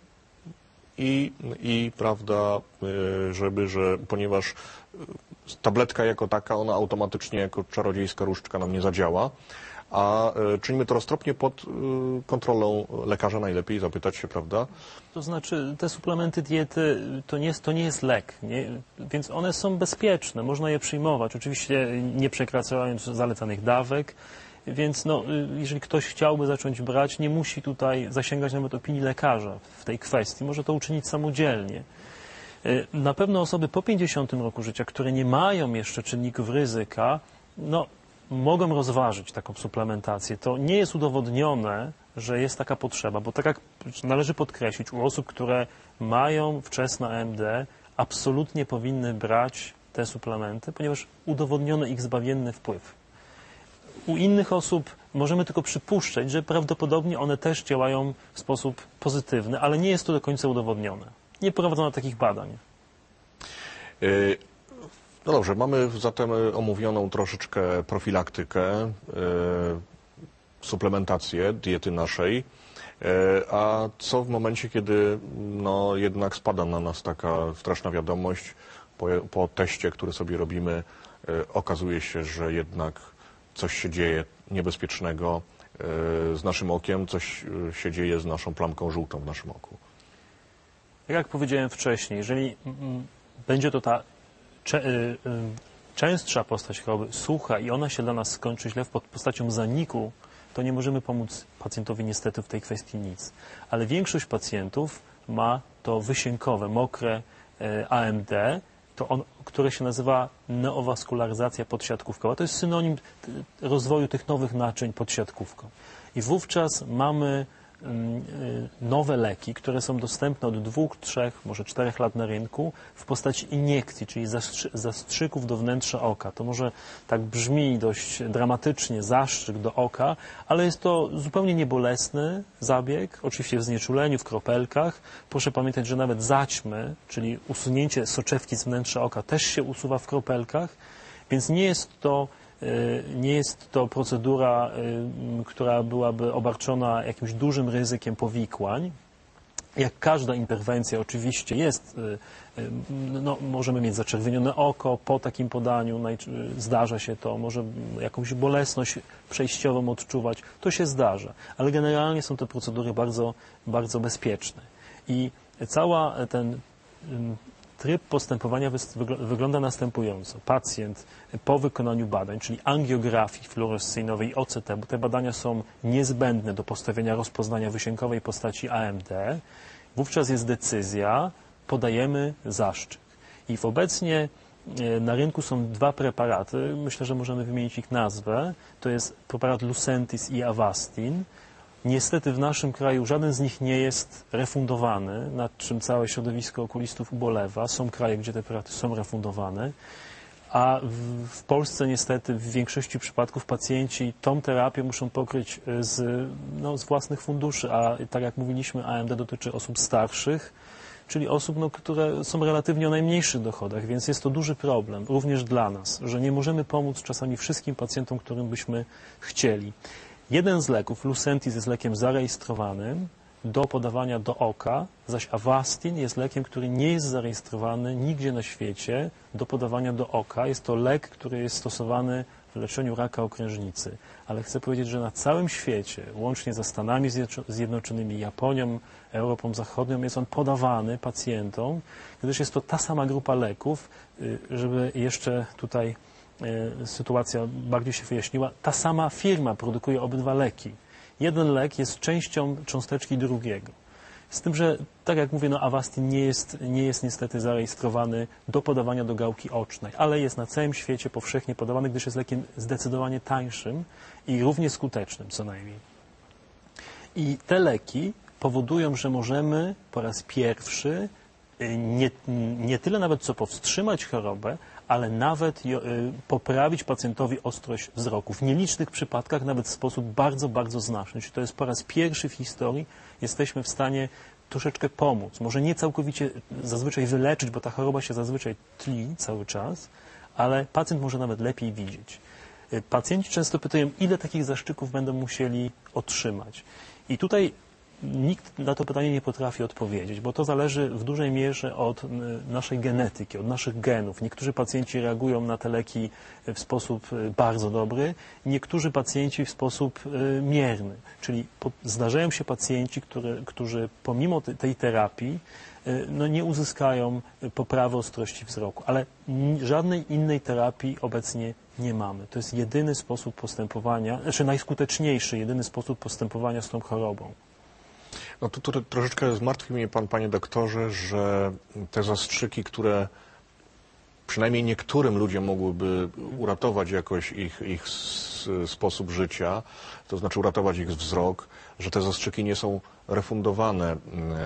i prawda, ponieważ tabletka jako taka, ona automatycznie jako czarodziejska różdżka nam nie zadziała, a czynimy to roztropnie pod kontrolą lekarza, najlepiej zapytać się, prawda? To znaczy te suplementy diety to nie jest lek, więc one są bezpieczne, można je przyjmować, oczywiście nie przekraczając zalecanych dawek, więc jeżeli ktoś chciałby zacząć brać, nie musi tutaj zasięgać nawet opinii lekarza w tej kwestii, może to uczynić samodzielnie. Na pewno osoby po 50 roku życia, które nie mają jeszcze czynników ryzyka, mogą rozważyć taką suplementację. To nie jest udowodnione, że jest taka potrzeba, bo tak jak należy podkreślić, u osób, które mają wczesne AMD, absolutnie powinny brać te suplementy, ponieważ udowodniono ich zbawienny wpływ. U innych osób możemy tylko przypuszczać, że prawdopodobnie one też działają w sposób pozytywny, ale nie jest to do końca udowodnione. Nie prowadzono takich badań. No dobrze, mamy zatem omówioną troszeczkę profilaktykę, suplementację diety naszej, a co w momencie, kiedy jednak spada na nas taka straszna wiadomość, po teście, który sobie robimy, okazuje się, że jednak coś się dzieje niebezpiecznego z naszym okiem, coś się dzieje z naszą plamką żółtą w naszym oku. Jak powiedziałem wcześniej, jeżeli będzie to ta częstsza postać choroby, sucha i ona się dla nas skończy źle pod postacią zaniku, to nie możemy pomóc pacjentowi niestety w tej kwestii nic. Ale większość pacjentów ma to wysiękowe, mokre AMD, które się nazywa neowaskularyzacja podsiadkówkowa. To jest synonim rozwoju tych nowych naczyń podsiadkówką. I wówczas mamy nowe leki, które są dostępne od 2, 3, może 4 lat na rynku w postaci iniekcji, czyli zastrzyków do wnętrza oka. To może tak brzmi dość dramatycznie, zastrzyk do oka, ale jest to zupełnie niebolesny zabieg, oczywiście w znieczuleniu, w kropelkach. Proszę pamiętać, że nawet zaćmy, czyli usunięcie soczewki z wnętrza oka też się usuwa w kropelkach, więc nie jest to procedura, która byłaby obarczona jakimś dużym ryzykiem powikłań. Jak każda interwencja oczywiście jest, możemy mieć zaczerwienione oko po takim podaniu, zdarza się to, może jakąś bolesność przejściową odczuwać, to się zdarza, ale generalnie są te procedury bardzo, bardzo bezpieczne. I cały ten tryb postępowania wygląda następująco. Pacjent po wykonaniu badań, czyli angiografii fluorescyjnowej i OCT, bo te badania są niezbędne do postawienia rozpoznania wysiękowej postaci AMD, wówczas jest decyzja, podajemy zastrzyk. I obecnie na rynku są 2 preparaty, myślę, że możemy wymienić ich nazwę, to jest preparat Lucentis i Avastin. Niestety w naszym kraju żaden z nich nie jest refundowany, nad czym całe środowisko okulistów ubolewa. Są kraje, gdzie te preparaty są refundowane, a w Polsce niestety w większości przypadków pacjenci tą terapię muszą pokryć z własnych funduszy, a tak jak mówiliśmy, AMD dotyczy osób starszych, czyli osób, które są relatywnie o najmniejszych dochodach, więc jest to duży problem, również dla nas, że nie możemy pomóc czasami wszystkim pacjentom, którym byśmy chcieli. Jeden z leków, Lucentis, jest lekiem zarejestrowanym do podawania do oka, zaś Avastin jest lekiem, który nie jest zarejestrowany nigdzie na świecie do podawania do oka. Jest to lek, który jest stosowany w leczeniu raka okrężnicy. Ale chcę powiedzieć, że na całym świecie, łącznie ze Stanami Zjednoczonymi, Japonią, Europą Zachodnią, jest on podawany pacjentom, gdyż jest to ta sama grupa leków, żeby jeszcze tutaj sytuacja bardziej się wyjaśniła, ta sama firma produkuje obydwa leki. Jeden lek jest częścią cząsteczki drugiego. Z tym, że tak jak mówię, Avastin nie jest niestety zarejestrowany do podawania do gałki ocznej, ale jest na całym świecie powszechnie podawany, gdyż jest lekiem zdecydowanie tańszym i równie skutecznym co najmniej. I te leki powodują, że możemy po raz pierwszy nie tyle nawet co powstrzymać chorobę, ale nawet poprawić pacjentowi ostrość wzroku. W nielicznych przypadkach nawet w sposób bardzo, bardzo znaczny. Czyli to jest po raz pierwszy w historii jesteśmy w stanie troszeczkę pomóc. Może nie całkowicie zazwyczaj wyleczyć, bo ta choroba się zazwyczaj tli cały czas, ale pacjent może nawet lepiej widzieć. Pacjenci często pytają, ile takich zaszczyków będą musieli otrzymać. I tutaj nikt na to pytanie nie potrafi odpowiedzieć, bo to zależy w dużej mierze od naszej genetyki, od naszych genów. Niektórzy pacjenci reagują na te leki w sposób bardzo dobry, niektórzy pacjenci w sposób mierny. Czyli zdarzają się pacjenci, którzy pomimo tej terapii nie uzyskają poprawy ostrości wzroku, ale żadnej innej terapii obecnie nie mamy. To jest jedyny sposób postępowania, znaczy najskuteczniejszy, jedyny sposób postępowania z tą chorobą. No tu troszeczkę zmartwi mnie pan, panie doktorze, że te zastrzyki, które przynajmniej niektórym ludziom mogłyby uratować jakoś ich sposób życia, to znaczy uratować ich wzrok, że te zastrzyki nie są refundowane.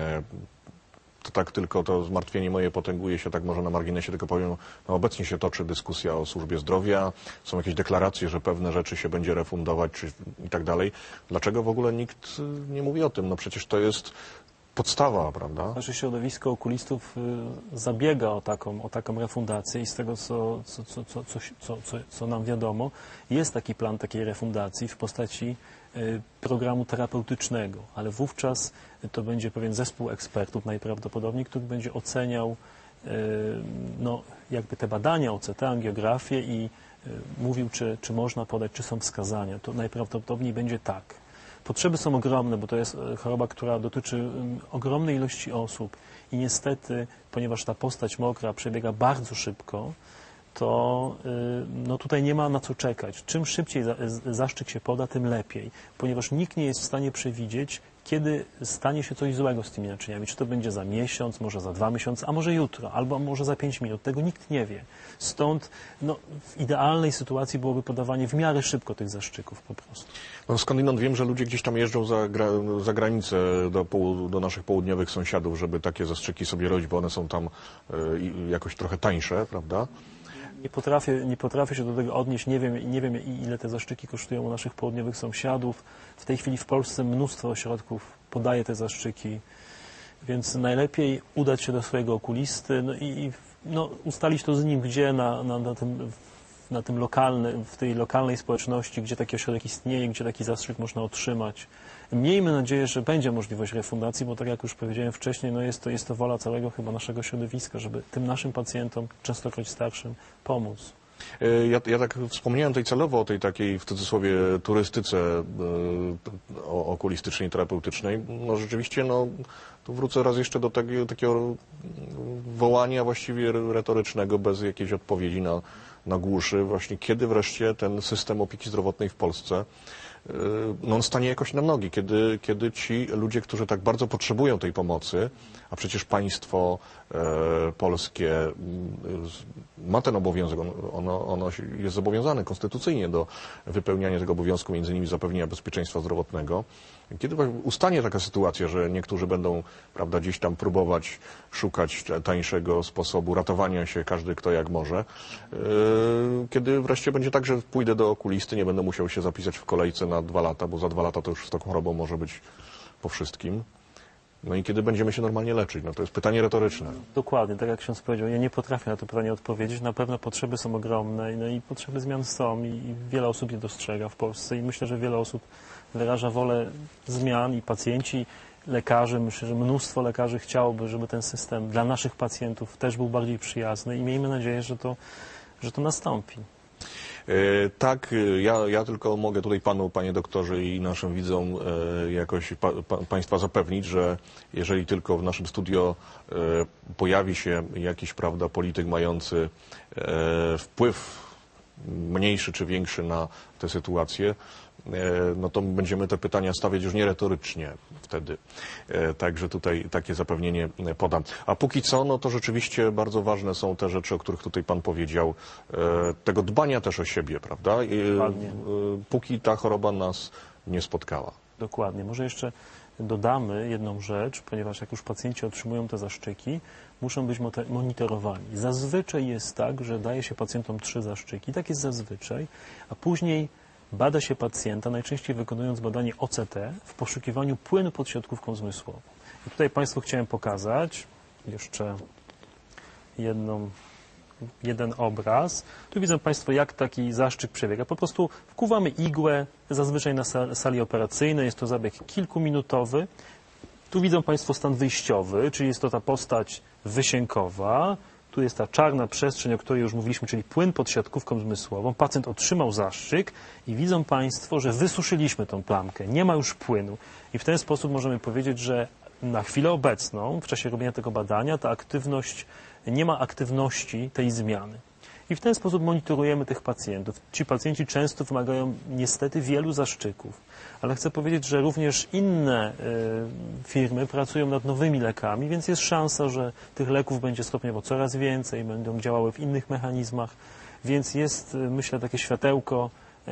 To tak tylko to zmartwienie moje potęguje się, tak może na marginesie tylko powiem, obecnie się toczy dyskusja o służbie zdrowia, są jakieś deklaracje, że pewne rzeczy się będzie refundować i tak dalej. Dlaczego w ogóle nikt nie mówi o tym? No przecież to jest podstawa, prawda? Nasze środowisko okulistów zabiega o taką refundację i z tego, co nam wiadomo, jest taki plan takiej refundacji w postaci programu terapeutycznego, ale wówczas to będzie pewien zespół ekspertów najprawdopodobniej, który będzie oceniał jakby te badania, OCT, angiografię i mówił, czy można podać, czy są wskazania. To najprawdopodobniej będzie tak. Potrzeby są ogromne, bo to jest choroba, która dotyczy ogromnej ilości osób i niestety, ponieważ ta postać mokra przebiega bardzo szybko, to tutaj nie ma na co czekać. Czym szybciej zaszczyk się poda, tym lepiej, ponieważ nikt nie jest w stanie przewidzieć, kiedy stanie się coś złego z tymi naczyniami. Czy to będzie za miesiąc, może za 2 miesiące, a może jutro, albo może za 5 minut. Tego nikt nie wie. Stąd w idealnej sytuacji byłoby podawanie w miarę szybko tych zaszczyków po prostu. No, skądinąd wiem, że ludzie gdzieś tam jeżdżą za granicę do naszych południowych sąsiadów, żeby takie zastrzyki sobie robić, bo one są tam jakoś trochę tańsze, prawda? Nie potrafię się do tego odnieść, nie wiem ile te zaszczyki kosztują u naszych południowych sąsiadów. W tej chwili w Polsce mnóstwo ośrodków podaje te zaszczyki, więc najlepiej udać się do swojego okulisty i ustalić to z nim, gdzie na tym w tej lokalnej społeczności, gdzie taki ośrodek istnieje, gdzie taki zastrzyk można otrzymać. Miejmy nadzieję, że będzie możliwość refundacji, bo tak jak już powiedziałem wcześniej, jest to wola całego chyba naszego środowiska, żeby tym naszym pacjentom, częstokroć starszym, pomóc. Ja tak wspomniałem celowo o tej takiej, w cudzysłowie, turystyce okulistycznej, terapeutycznej. No rzeczywiście, tu wrócę raz jeszcze do takiego wołania właściwie retorycznego, bez jakiejś odpowiedzi na głuszy. Właśnie kiedy wreszcie ten system opieki zdrowotnej w Polsce no on stanie jakoś na nogi, kiedy ci ludzie, którzy tak bardzo potrzebują tej pomocy, a przecież państwo polskie ma ten obowiązek, ono jest zobowiązane konstytucyjnie do wypełniania tego obowiązku, między innymi zapewnienia bezpieczeństwa zdrowotnego. Kiedy ustanie taka sytuacja, że niektórzy będą, prawda, gdzieś tam próbować szukać tańszego sposobu ratowania się, każdy kto jak może, kiedy wreszcie będzie tak, że pójdę do okulisty, nie będę musiał się zapisać w kolejce na 2 lata, bo za 2 lata to już z taką chorobą może być po wszystkim. No i kiedy będziemy się normalnie leczyć? No to jest pytanie retoryczne. Dokładnie, tak jak ksiądz powiedział, ja nie potrafię na to pytanie odpowiedzieć. Na pewno potrzeby są ogromne, no i potrzeby zmian są i wiele osób je dostrzega w Polsce i myślę, że wiele osób wyraża wolę zmian i pacjenci, lekarze, myślę, że mnóstwo lekarzy chciałoby, żeby ten system dla naszych pacjentów też był bardziej przyjazny i miejmy nadzieję, że to nastąpi. Tak, ja tylko mogę tutaj panu, panie doktorze i naszym widzom jakoś państwa zapewnić, że jeżeli tylko w naszym studio pojawi się jakiś, prawda, polityk mający wpływ mniejszy czy większy na tę sytuację, no to będziemy te pytania stawiać już nie retorycznie wtedy. Także tutaj takie zapewnienie podam. A póki co, no to rzeczywiście bardzo ważne są te rzeczy, o których tutaj pan powiedział. Tego dbania też o siebie, prawda? Dokładnie. Póki ta choroba nas nie spotkała. Dokładnie. Może jeszcze dodamy jedną rzecz, ponieważ jak już pacjenci otrzymują te zaszczyki, muszą być monitorowani. Zazwyczaj jest tak, że daje się pacjentom 3 zaszczyki, tak jest zazwyczaj, a później bada się pacjenta, najczęściej wykonując badanie OCT w poszukiwaniu płynu pod siatkówką zmysłową. I tutaj Państwu chciałem pokazać jeszcze jeden obraz. Tu widzą Państwo, jak taki zaszczyk przebiega. Po prostu wkuwamy igłę, zazwyczaj na sali operacyjnej. Jest to zabieg kilkuminutowy. Tu widzą Państwo stan wyjściowy, czyli jest to ta postać wysiękowa. Tu jest ta czarna przestrzeń, o której już mówiliśmy, czyli płyn pod siatkówką zmysłową. Pacjent otrzymał zastrzyk i widzą Państwo, że wysuszyliśmy tą plamkę. Nie ma już płynu. I w ten sposób możemy powiedzieć, że na chwilę obecną, w czasie robienia tego badania, ta aktywność, nie ma aktywności tej zmiany. I w ten sposób monitorujemy tych pacjentów. Ci pacjenci często wymagają niestety wielu zaszczyków. Ale chcę powiedzieć, że również inne firmy pracują nad nowymi lekami, więc jest szansa, że tych leków będzie stopniowo coraz więcej, będą działały w innych mechanizmach, więc jest, myślę, takie światełko,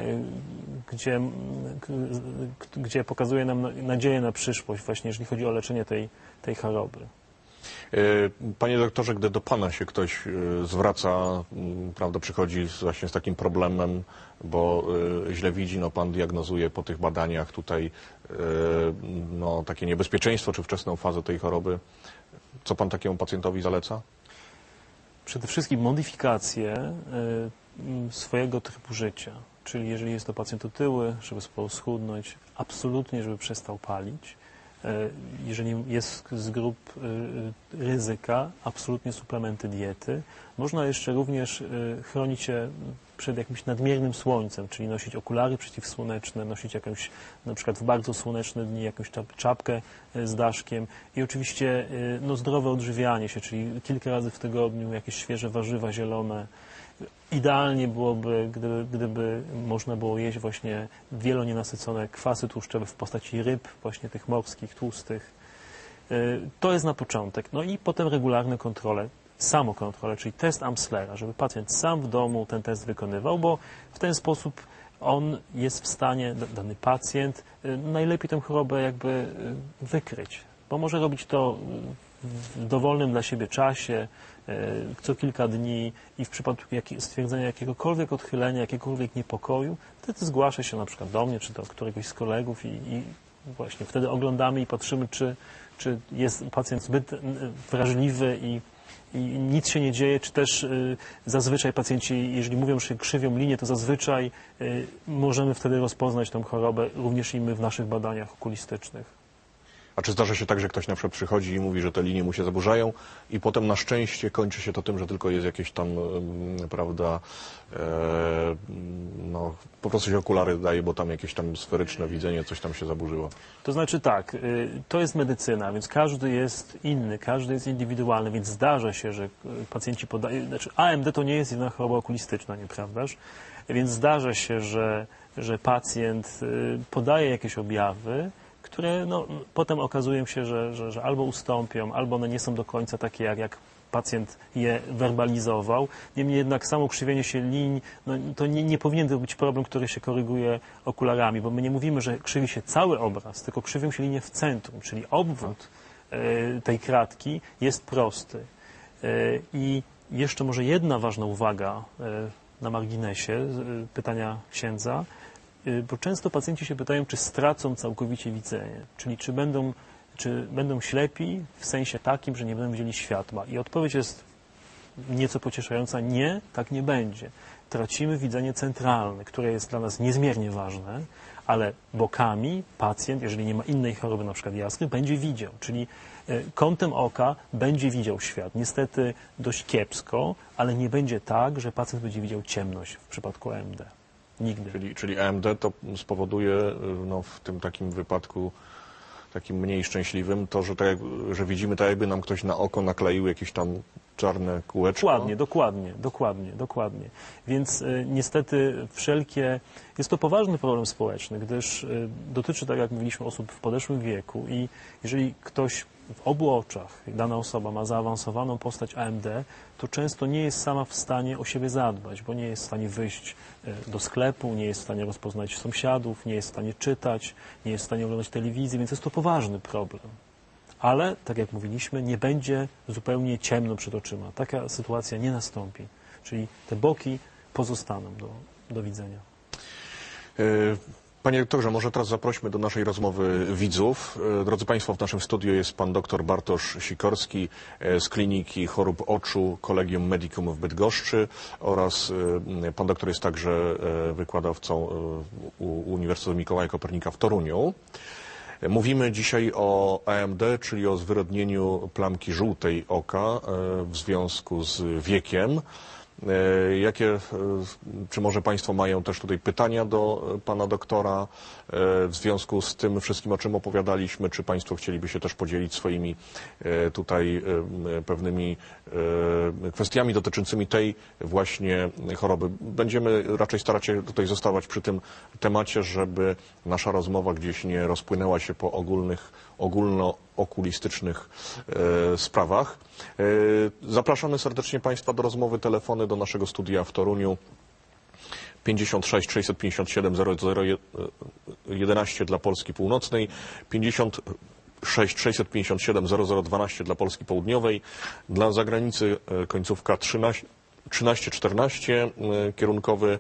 gdzie pokazuje nam nadzieję na przyszłość, właśnie jeżeli chodzi o leczenie tej choroby. Panie doktorze, gdy do pana się ktoś zwraca, prawda, przychodzi właśnie z takim problemem, bo źle widzi, no pan diagnozuje po tych badaniach tutaj no, takie niebezpieczeństwo czy wczesną fazę tej choroby, co pan takiemu pacjentowi zaleca? Przede wszystkim modyfikację swojego trybu życia, czyli jeżeli jest to pacjent otyły, żeby sporo schudnąć, absolutnie, żeby przestał palić. Jeżeli jest z grup ryzyka, absolutnie suplementy diety. Można jeszcze również chronić się przed jakimś nadmiernym słońcem, czyli nosić okulary przeciwsłoneczne, nosić jakąś, na przykład w bardzo słoneczne dni, jakąś czapkę z daszkiem i oczywiście no, zdrowe odżywianie się, czyli kilka razy w tygodniu jakieś świeże warzywa zielone. Idealnie byłoby, gdyby można było jeść właśnie wielonienasycone kwasy tłuszczowe w postaci ryb, właśnie tych morskich, tłustych. To jest na początek. No i potem regularne kontrole, samokontrole, czyli test Amslera, żeby pacjent sam w domu ten test wykonywał, bo w ten sposób on jest w stanie, dany pacjent, najlepiej tę chorobę jakby wykryć, bo może robić to w dowolnym dla siebie czasie, co kilka dni i w przypadku stwierdzenia jakiegokolwiek odchylenia, jakiegokolwiek niepokoju, wtedy zgłasza się na przykład do mnie, czy do któregoś z kolegów i właśnie wtedy oglądamy i patrzymy, czy jest pacjent zbyt wrażliwy i nic się nie dzieje, czy też zazwyczaj pacjenci, jeżeli mówią, że krzywią linię, to zazwyczaj możemy wtedy rozpoznać tę chorobę również i my w naszych badaniach okulistycznych. A czy zdarza się tak, że ktoś na przykład przychodzi i mówi, że te linie mu się zaburzają i potem na szczęście kończy się to tym, że tylko jest jakieś tam, prawda, no, po prostu się okulary daje, bo tam jakieś tam sferyczne widzenie, coś tam się zaburzyło. To znaczy tak, to jest medycyna, więc każdy jest inny, każdy jest indywidualny, więc zdarza się, że pacjenci podają, znaczy AMD to nie jest jedna choroba okulistyczna, nieprawdaż? Więc zdarza się, że że pacjent podaje jakieś objawy, które no, potem okazuje się, że albo ustąpią, albo one nie są do końca takie, jak pacjent je werbalizował. Niemniej jednak samo krzywienie się liń, no, to nie powinien to być problem, który się koryguje okularami, bo my nie mówimy, że krzywi się cały obraz, tylko krzywią się linie w centrum, czyli obwód tej kratki jest prosty. I jeszcze może jedna ważna uwaga na marginesie pytania księdza, bo często pacjenci się pytają, czy stracą całkowicie widzenie, czyli czy będą ślepi w sensie takim, że nie będą widzieli światła. I odpowiedź jest nieco pocieszająca: nie, tak nie będzie. Tracimy widzenie centralne, które jest dla nas niezmiernie ważne, ale bokami pacjent, jeżeli nie ma innej choroby, na przykład jaskry, będzie widział, czyli kątem oka będzie widział świat. Niestety dość kiepsko, ale nie będzie tak, że pacjent będzie widział ciemność w przypadku AMD. Nigdy. Czyli AMD to spowoduje no, w tym takim wypadku takim mniej szczęśliwym to, że widzimy tak, jakby nam ktoś na oko nakleił jakieś tam czarne kółeczko. Dokładnie. Więc niestety jest to poważny problem społeczny, gdyż dotyczy, tak jak mówiliśmy, osób w podeszłym wieku i jeżeli ktoś w obu oczach, dana osoba ma zaawansowaną postać AMD, to często nie jest sama w stanie o siebie zadbać, bo nie jest w stanie wyjść do sklepu, nie jest w stanie rozpoznać sąsiadów, nie jest w stanie czytać, nie jest w stanie oglądać telewizji, więc jest to poważny problem. Ale, tak jak mówiliśmy, nie będzie zupełnie ciemno przed oczyma. Taka sytuacja nie nastąpi. Czyli te boki pozostaną do widzenia. Panie doktorze, może teraz zaprośmy do naszej rozmowy widzów. Drodzy Państwo, w naszym studiu jest pan dr Bartosz Sikorski z Kliniki Chorób Oczu Collegium Medicum w Bydgoszczy oraz pan doktor jest także wykładowcą Uniwersytetu Mikołaja Kopernika w Toruniu. Mówimy dzisiaj o AMD, czyli o zwyrodnieniu plamki żółtej oka w związku z wiekiem. Czy może Państwo mają też tutaj pytania do pana doktora w związku z tym wszystkim, o czym opowiadaliśmy? Czy Państwo chcieliby się też podzielić swoimi tutaj pewnymi kwestiami dotyczącymi tej właśnie choroby? Będziemy raczej starać się tutaj zostawać przy tym temacie, żeby nasza rozmowa gdzieś nie rozpłynęła się po ogólnookulistycznych sprawach. Zapraszamy serdecznie Państwa do rozmowy. Telefony do naszego studia w Toruniu 56 657 0011 dla Polski Północnej, 56 657 0012 dla Polski Południowej, dla zagranicy końcówka 1314, kierunkowy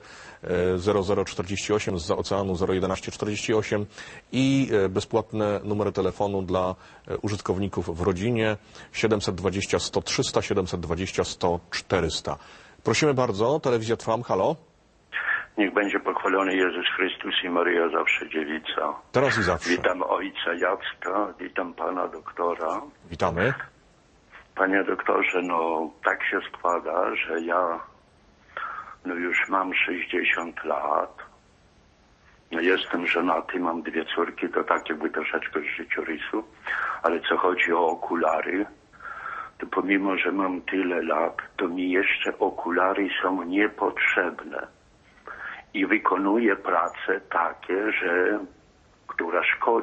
0048, zza oceanu 01148 i bezpłatne numery telefonu dla użytkowników w rodzinie 720 100 300, 720 100 400. Prosimy bardzo, telewizja Trwam, halo. Niech będzie pochwalony Jezus Chrystus i Maryja zawsze dziewica. Teraz i zawsze. Witam ojca Jacka, witam pana doktora. Witamy. Panie doktorze, no tak się składa, że ja już mam 60 lat. No, jestem żonaty, mam 2 córki, to tak jakby troszeczkę z życiorysu. Ale co chodzi o okulary, to pomimo, że mam tyle lat, to mi jeszcze okulary są niepotrzebne. I wykonuję prace takie, która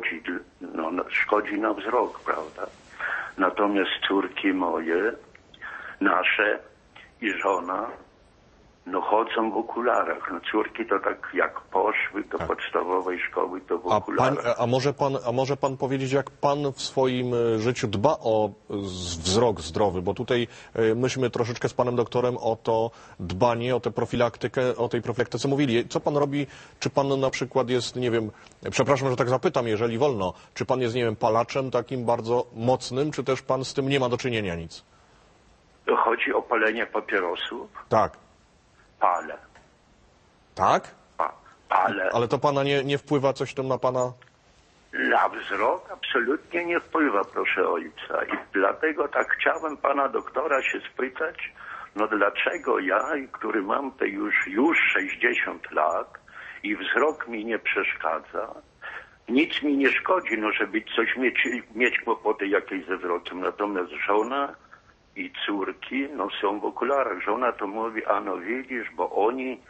szkodzi na wzrok, prawda? Natomiast córki moje, nasze i żona, no chodzą w okularach. No córki to tak jak poszły do podstawowej szkoły, to w okularach. A może pan powiedzieć, jak pan w swoim życiu dba o wzrok zdrowy? Bo tutaj myśmy troszeczkę z panem doktorem o to dbanie, o tej profilaktyce mówili. Co pan robi? Czy pan na przykład jest, nie wiem, przepraszam, że tak zapytam, jeżeli wolno, czy pan jest, nie wiem, palaczem takim bardzo mocnym, czy też pan z tym nie ma do czynienia nic? Chodzi o palenie papierosów? Tak. Palę. Tak? Palę. Ale to pana nie wpływa coś tam na pana? Na wzrok absolutnie nie wpływa, proszę ojca. I dlatego tak chciałem pana doktora się spytać, no dlaczego ja, który mam te już 60 lat i wzrok mi nie przeszkadza, nic mi nie szkodzi, no żeby coś mieć kłopoty jakieś ze wzrokiem. Natomiast żona i córki, no są w okularach. Żona to mówi, a no widzisz, bo oni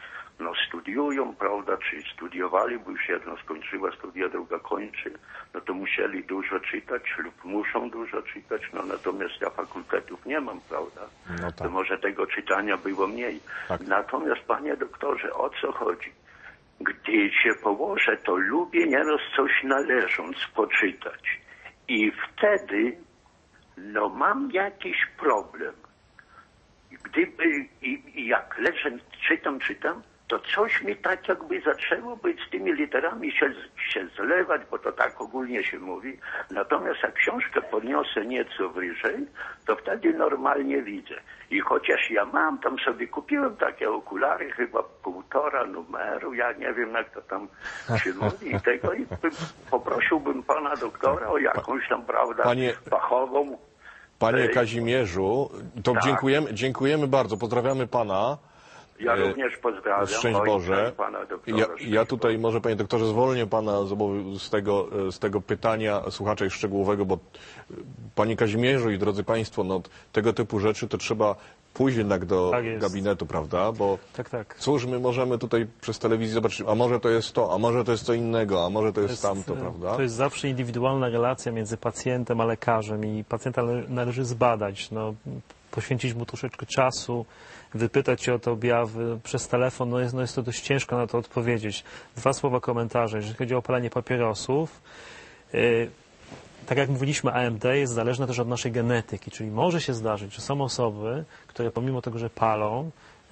no studiują, prawda, czy studiowali, bo już jedna skończyła studia, druga kończy, no to musieli dużo czytać lub muszą dużo czytać, no natomiast ja fakultetów nie mam, prawda, No tak. to może tego czytania było mniej. Tak. Natomiast, panie doktorze, o co chodzi? Gdy się położę, to lubię nieraz coś należąc poczytać i wtedy, no mam jakiś problem. Gdyby, i jak leżę, czytam, to coś mi tak jakby zaczęło być z tymi literami się zlewać, bo to tak ogólnie się mówi. Natomiast jak książkę podniosę nieco wyżej, to wtedy normalnie widzę. I chociaż ja mam, tam sobie kupiłem takie okulary, chyba 1,5 numeru, ja nie wiem jak to tam się mówi, i poprosiłbym pana doktora o jakąś tam, prawda, fachową. Panie Kazimierzu, to tak. dziękujemy bardzo, pozdrawiamy pana. Ja również pozdrawiam. Szczęść Boże. Pana doktora. Ja tutaj może, panie doktorze, zwolnię pana z tego pytania słuchacza szczegółowego, bo panie Kazimierzu i drodzy państwo, no tego typu rzeczy to trzeba pójść jednak do gabinetu, prawda? Bo Tak. cóż my możemy tutaj przez telewizję zobaczyć, a może to jest to, a może to jest co innego, a może to jest tamto, prawda? To jest zawsze indywidualna relacja między pacjentem a lekarzem i pacjenta należy zbadać, no, poświęcić mu troszeczkę czasu, wypytać się o te objawy przez telefon, no jest to dość ciężko na to odpowiedzieć. 2 słowa komentarza. Jeżeli chodzi o palenie papierosów, tak jak mówiliśmy, AMD jest zależne też od naszej genetyki, czyli może się zdarzyć, że są osoby, które pomimo tego, że palą,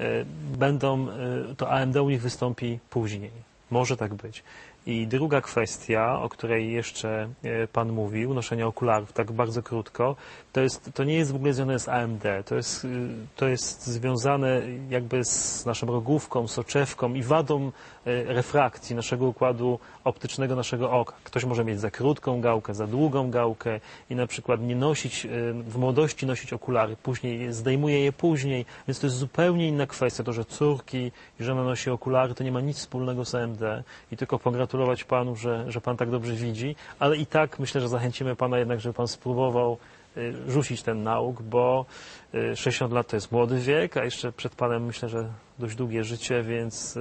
to AMD u nich wystąpi później. Może tak być. I druga kwestia, o której jeszcze pan mówił, noszenie okularów, tak bardzo krótko, to nie jest w ogóle związane z AMD, to jest związane jakby z naszą rogówką, soczewką i wadą refrakcji naszego układu optycznego naszego oka. Ktoś może mieć za krótką gałkę, za długą gałkę i na przykład nie nosić, w młodości nosić okulary, później zdejmuje je później, więc to jest zupełnie inna kwestia. To, że córki i żona nosi okulary, to nie ma nic wspólnego z AMD i tylko pogratulować panu, że pan tak dobrze widzi, ale i tak myślę, że zachęcimy pana jednak, żeby pan spróbował rzucić ten nauk, bo 60 lat to jest młody wiek, a jeszcze przed panem myślę, że dość długie życie, więc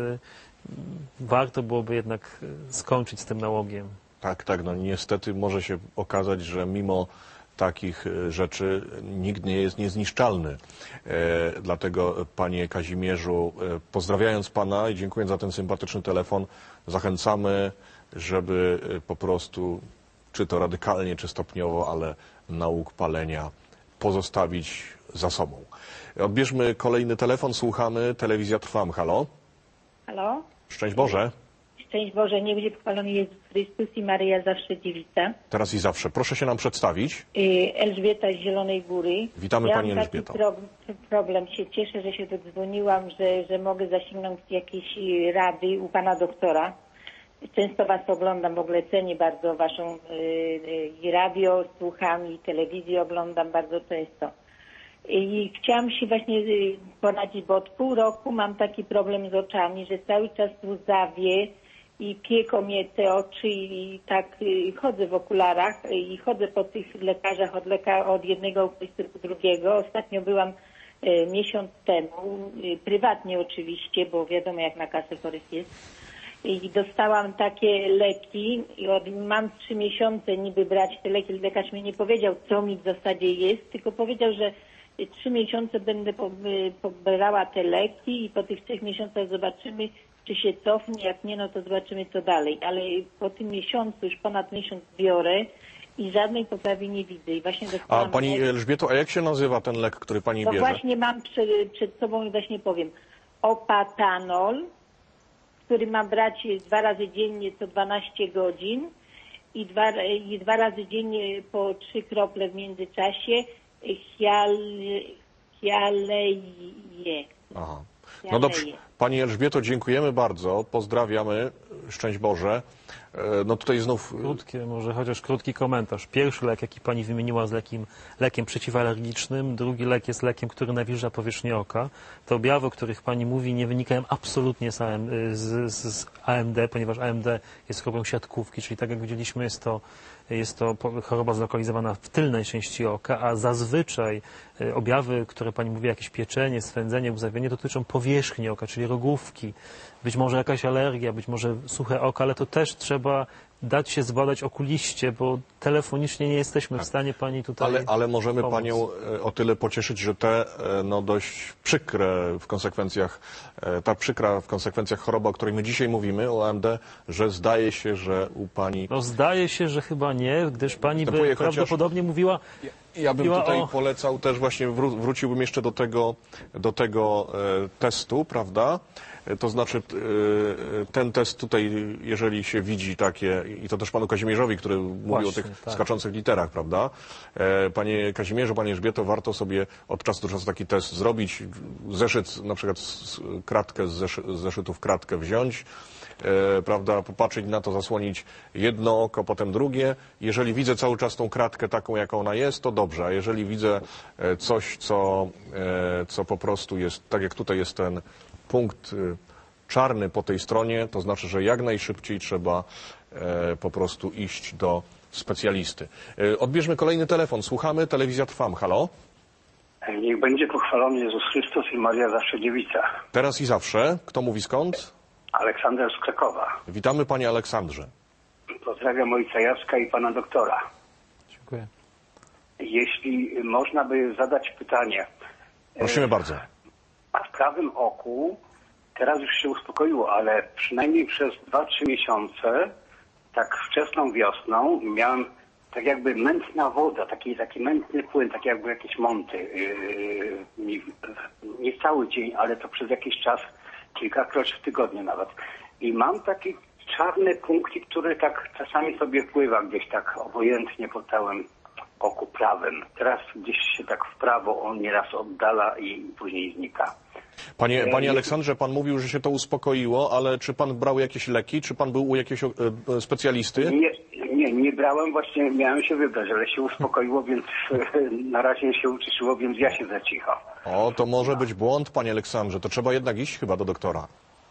warto byłoby jednak skończyć z tym nałogiem. Tak, no niestety może się okazać, że mimo takich rzeczy nikt nie jest niezniszczalny. Dlatego, panie Kazimierzu, pozdrawiając pana i dziękując za ten sympatyczny telefon, zachęcamy, żeby po prostu, czy to radykalnie, czy stopniowo, ale nauk palenia pozostawić za sobą. Odbierzmy kolejny telefon, słuchamy. Telewizja Trwam. Halo? Halo? Szczęść Boże. Szczęść Boże, niech będzie pochwalony Jezus Chrystus i Maryja zawsze dziewica. Teraz i zawsze. Proszę się nam przedstawić. Elżbieta z Zielonej Góry. Witamy pani Elżbieto. Problem. Się cieszę, że się dodzwoniłam, że mogę zasięgnąć jakiejś rady u pana doktora. Często was oglądam, w ogóle cenię bardzo waszą radio, słucham i telewizję oglądam bardzo często. I chciałam się właśnie poradzić, bo od pół roku mam taki problem z oczami, że cały czas łzawie i pieką mnie te oczy i tak chodzę w okularach i chodzę po tych lekarzach od jednego do drugiego. Ostatnio byłam miesiąc temu, prywatnie oczywiście, bo wiadomo jak na kasę chorych jest. I dostałam takie leki i mam 3 miesiące niby brać te leki. Lekarz mi nie powiedział, co mi w zasadzie jest, tylko powiedział, że 3 miesiące będę pobierała te leki i po tych 3 miesiącach zobaczymy, czy się cofnie. Jak nie, no to zobaczymy, co dalej. Ale po tym miesiącu, już ponad miesiąc biorę i żadnej poprawy nie widzę. I właśnie dostałam... A pani Elżbieto, a jak się nazywa ten lek, który pani bierze? No właśnie mam przed sobą i właśnie powiem. Opatanol, który mam brać 2 razy dziennie co 12 godzin i 2 razy dziennie po 3 krople w międzyczasie hialeje. Aha. No dobrze. Pani Elżbieto, dziękujemy bardzo. Pozdrawiamy. Szczęść Boże. No tutaj znów... Chociaż krótki komentarz. Pierwszy lek, jaki pani wymieniła, z lekiem przeciwalergicznym. Drugi lek jest lekiem, który nawilża powierzchnię oka. Te objawy, o których pani mówi, nie wynikają absolutnie z AMD, ponieważ AMD jest chorobą siatkówki, czyli tak jak widzieliśmy, jest to choroba zlokalizowana w tylnej części oka, a zazwyczaj objawy, które pani mówi, jakieś pieczenie, swędzenie, łzawienie, dotyczą powierzchni oka, czyli rogówki, być może jakaś alergia, być może suche oko, ale to też trzeba dać się zbadać okuliście, bo telefonicznie nie jesteśmy w stanie pani tutaj Ale możemy pomóc. panią o tyle pocieszyć, że te no dość przykre w konsekwencjach, ta przykra w konsekwencjach choroba, o której my dzisiaj mówimy, o AMD, że zdaje się, że u pani... No zdaje się, że chyba nie, gdyż pani by Występuje, prawdopodobnie mówiła... Ja bym tutaj o... polecał też właśnie, wróciłbym jeszcze do tego testu, prawda? To znaczy ten test tutaj, jeżeli się widzi takie, i to też panu Kazimierzowi, który mówił o tych skaczących literach, prawda? Panie Kazimierzu, panie Elżbieto, warto sobie od czasu do czasu taki test zrobić. Zeszyt, na przykład kratkę z zeszytów kratkę wziąć, prawda, popatrzeć na to, zasłonić jedno oko, potem drugie. Jeżeli widzę cały czas tą kratkę taką, jaka ona jest, to dobrze, a jeżeli widzę coś, co po prostu jest, tak jak tutaj jest ten punkt czarny po tej stronie, to znaczy, że jak najszybciej trzeba po prostu iść do specjalisty. Odbierzmy kolejny telefon. Słuchamy. Telewizja Trwam. Halo? Niech będzie pochwalony Jezus Chrystus i Maria zawsze dziewica. Teraz i zawsze. Kto mówi skąd? Aleksander z Krakowa. Witamy panie Aleksandrze. Pozdrawiam ojca Jacka i pana doktora. Dziękuję. Jeśli można by zadać pytanie. Prosimy bardzo. W prawym oku teraz już się uspokoiło, ale przynajmniej przez 2-3 miesiące, tak wczesną wiosną, miałem tak jakby mętna woda, taki mętny płyn, tak jakby jakieś monty. Nie cały dzień, ale to przez jakiś czas, kilkakroć w tygodniu nawet. I mam taki czarny punkcik, który tak czasami sobie pływa gdzieś tak obojętnie po całym oku prawym. Teraz gdzieś się tak w prawo on nieraz oddala i później znika. Panie Aleksandrze, pan mówił, że się to uspokoiło, ale czy pan brał jakieś leki? Czy pan był u jakiegoś specjalisty? Nie brałem, właśnie miałem się wybrać, ale się uspokoiło, więc na razie się uciszyło, więc ja się zacicham. O, to może być błąd, panie Aleksandrze. To trzeba jednak iść chyba do doktora.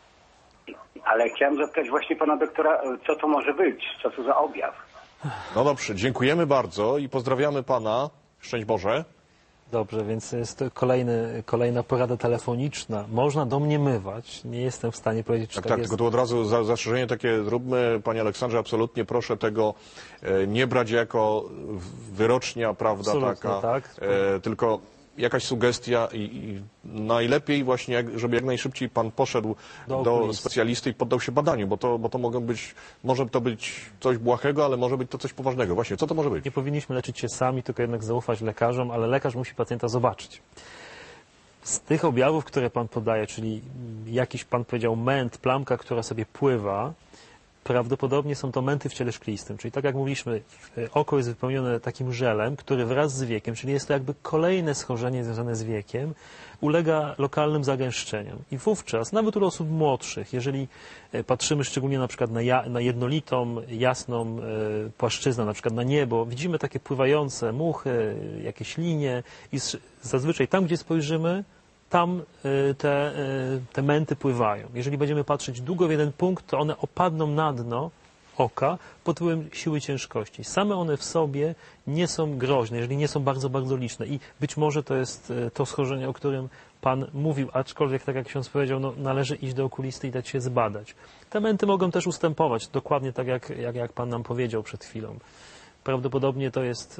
Ale chciałem zapytać właśnie pana doktora, co to może być? Co to za objaw? No dobrze, dziękujemy bardzo i pozdrawiamy pana. Szczęść Boże. Dobrze, więc jest to kolejna porada telefoniczna. Można domniemywać, nie jestem w stanie powiedzieć, czy tak jest. Tylko tu od razu zastrzeżenie takie zróbmy, panie Aleksandrze, absolutnie proszę tego nie brać jako wyrocznia, prawda, Absolutnie, taka, tak. tylko jakaś sugestia i najlepiej właśnie, żeby jak najszybciej pan poszedł do specjalisty i poddał się badaniu, bo to może to być coś błahego, ale może być to coś poważnego. Właśnie, co to może być? Nie powinniśmy leczyć się sami, tylko jednak zaufać lekarzom, ale lekarz musi pacjenta zobaczyć. Z tych objawów, które pan podaje, czyli jakiś pan powiedział męt, plamka, która sobie pływa, prawdopodobnie są to męty w ciele szklistym. Czyli tak jak mówiliśmy, oko jest wypełnione takim żelem, który wraz z wiekiem, czyli jest to jakby kolejne schorzenie związane z wiekiem, ulega lokalnym zagęszczeniom. I wówczas, nawet u osób młodszych, jeżeli patrzymy szczególnie na przykład na jednolitą, jasną płaszczyznę, na przykład na niebo, widzimy takie pływające muchy, jakieś linie i zazwyczaj tam, gdzie spojrzymy, tam te męty pływają. Jeżeli będziemy patrzeć długo w jeden punkt, to one opadną na dno oka pod wpływem siły ciężkości. Same one w sobie nie są groźne, jeżeli nie są bardzo, bardzo liczne. I być może to jest to schorzenie, o którym pan mówił, aczkolwiek, tak jak ksiądz powiedział, no, należy iść do okulisty i dać się zbadać. Te męty mogą też ustępować, dokładnie tak jak pan nam powiedział przed chwilą. Prawdopodobnie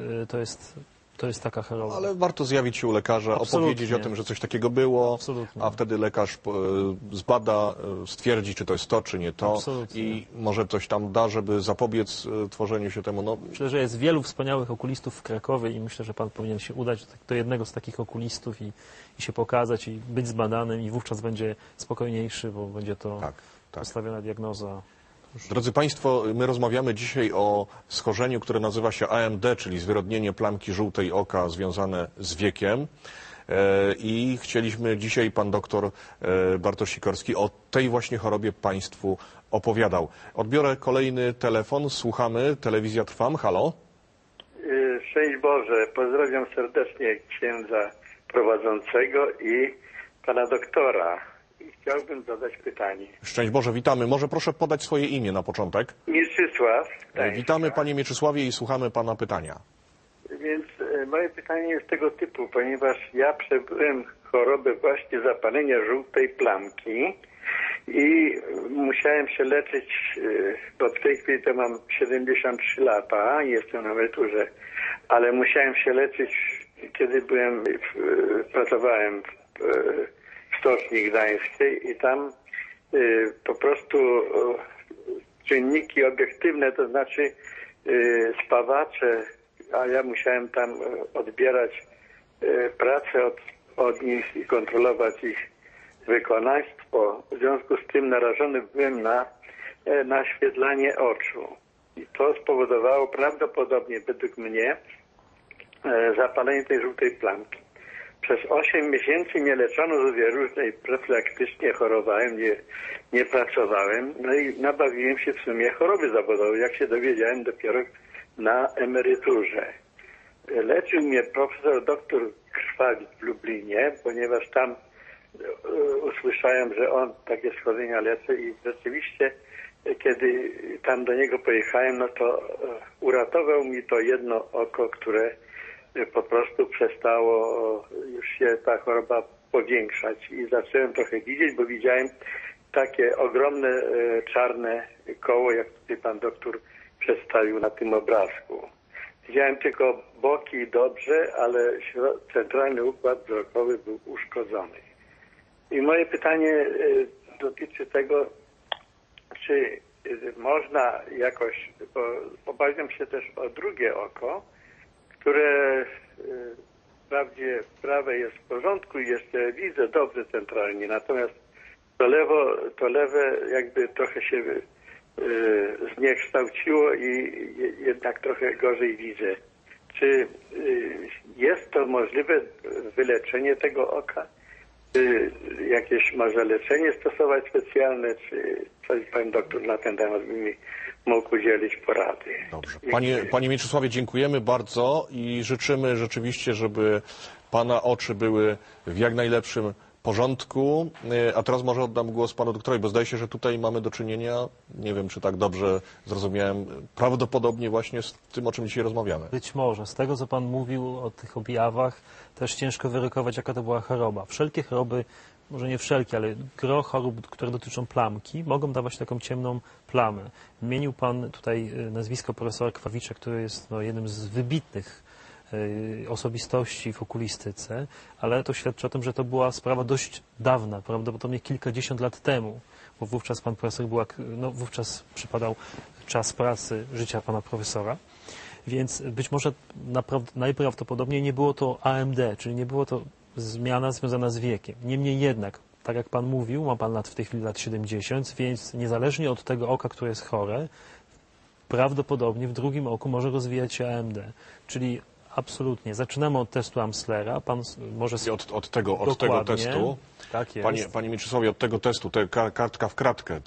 to jest taka choroba. Ale warto zjawić się u lekarza, opowiedzieć o tym, że coś takiego było, Absolutnie. A wtedy lekarz zbada, stwierdzi, czy to jest to, czy nie to. Absolutnie. I może coś tam da, żeby zapobiec tworzeniu się temu. No. Myślę, że jest wielu wspaniałych okulistów w Krakowie i myślę, że pan powinien się udać do jednego z takich okulistów i się pokazać i być zbadanym i wówczas będzie spokojniejszy, bo będzie to postawiona diagnoza. Drodzy Państwo, my rozmawiamy dzisiaj o schorzeniu, które nazywa się AMD, czyli zwyrodnienie plamki żółtej oka związane z wiekiem. I chcieliśmy dzisiaj, pan doktor Bartosz Sikorski o tej właśnie chorobie Państwu opowiadał. Odbiorę kolejny telefon, słuchamy, telewizja Trwam, halo. Szczęść Boże, pozdrawiam serdecznie księdza prowadzącego i pana doktora. Chciałbym zadać pytanie. Szczęść Boże, witamy. Może proszę podać swoje imię na początek. Mieczysław. Witamy panie Mieczysławie i słuchamy pana pytania. Więc moje pytanie jest tego typu, ponieważ ja przebyłem chorobę właśnie zapalenia żółtej plamki i musiałem się leczyć, bo w tej chwili to mam 73 lata, jestem na emeryturze, ale musiałem się leczyć, kiedy pracowałem w Stoczni Gdańskiej i tam po prostu czynniki obiektywne, to znaczy spawacze, a ja musiałem tam odbierać pracę od nich i kontrolować ich wykonawstwo. W związku z tym narażony byłem na naświetlanie oczu. I to spowodowało prawdopodobnie, według mnie, zapalenie tej żółtej plamki. Przez 8 miesięcy nie leczono zupełnie różnej, profilaktycznie chorowałem, nie pracowałem, no i nabawiłem się w sumie choroby zawodowej, jak się dowiedziałem dopiero na emeryturze. Leczył mnie profesor dr Krwawik w Lublinie, ponieważ tam usłyszałem, że on takie schorzenia leczy i rzeczywiście kiedy tam do niego pojechałem, no to uratował mi to jedno oko, które po prostu przestało już się ta choroba powiększać i zacząłem trochę widzieć, bo widziałem takie ogromne czarne koło, jak tutaj pan doktor przedstawił na tym obrazku. Widziałem tylko boki dobrze, ale centralny układ wzrokowy był uszkodzony. I moje pytanie dotyczy tego, czy można jakoś, bo obawiam się też o drugie oko, które wprawdzie prawe jest w porządku i jeszcze widzę dobrze centralnie, natomiast to lewe jakby trochę się zniekształciło i jednak trochę gorzej widzę. Czy jest to możliwe wyleczenie tego oka? Czy jakieś może leczenie stosować specjalne, czy coś pan doktor na ten temat by mi mógł udzielić porady? Dobrze. Panie Mieczysławie, dziękujemy bardzo i życzymy rzeczywiście, żeby pana oczy były w jak najlepszym porządku. A teraz może oddam głos panu doktorowi, bo zdaje się, że tutaj mamy do czynienia, nie wiem, czy tak dobrze zrozumiałem, prawdopodobnie właśnie z tym, o czym dzisiaj rozmawiamy. Być może. Z tego, co pan mówił o tych objawach, też ciężko wyrokować, jaka to była choroba. Wszelkie choroby, może nie wszelkie, ale gro chorób, które dotyczą plamki, mogą dawać taką ciemną plamę. Wymienił pan tutaj nazwisko profesora Krwawicza, który jest jednym z wybitnych osobistości w okulistyce, ale to świadczy o tym, że to była sprawa dość dawna, prawdopodobnie kilkadziesiąt lat temu, bo wówczas pan profesor wówczas przypadał czas pracy życia pana profesora, więc być może najprawdopodobniej nie było to AMD, czyli nie było to zmiana związana z wiekiem. Niemniej jednak, tak jak pan mówił, ma pan w tej chwili lat 70, więc niezależnie od tego oka, które jest chore, prawdopodobnie w drugim oku może rozwijać się AMD, czyli absolutnie. Zaczynamy od testu Amslera. Pan może... Od tego testu, tak jest. Panie Mieczysławie, od tego testu, kartka w kratkę,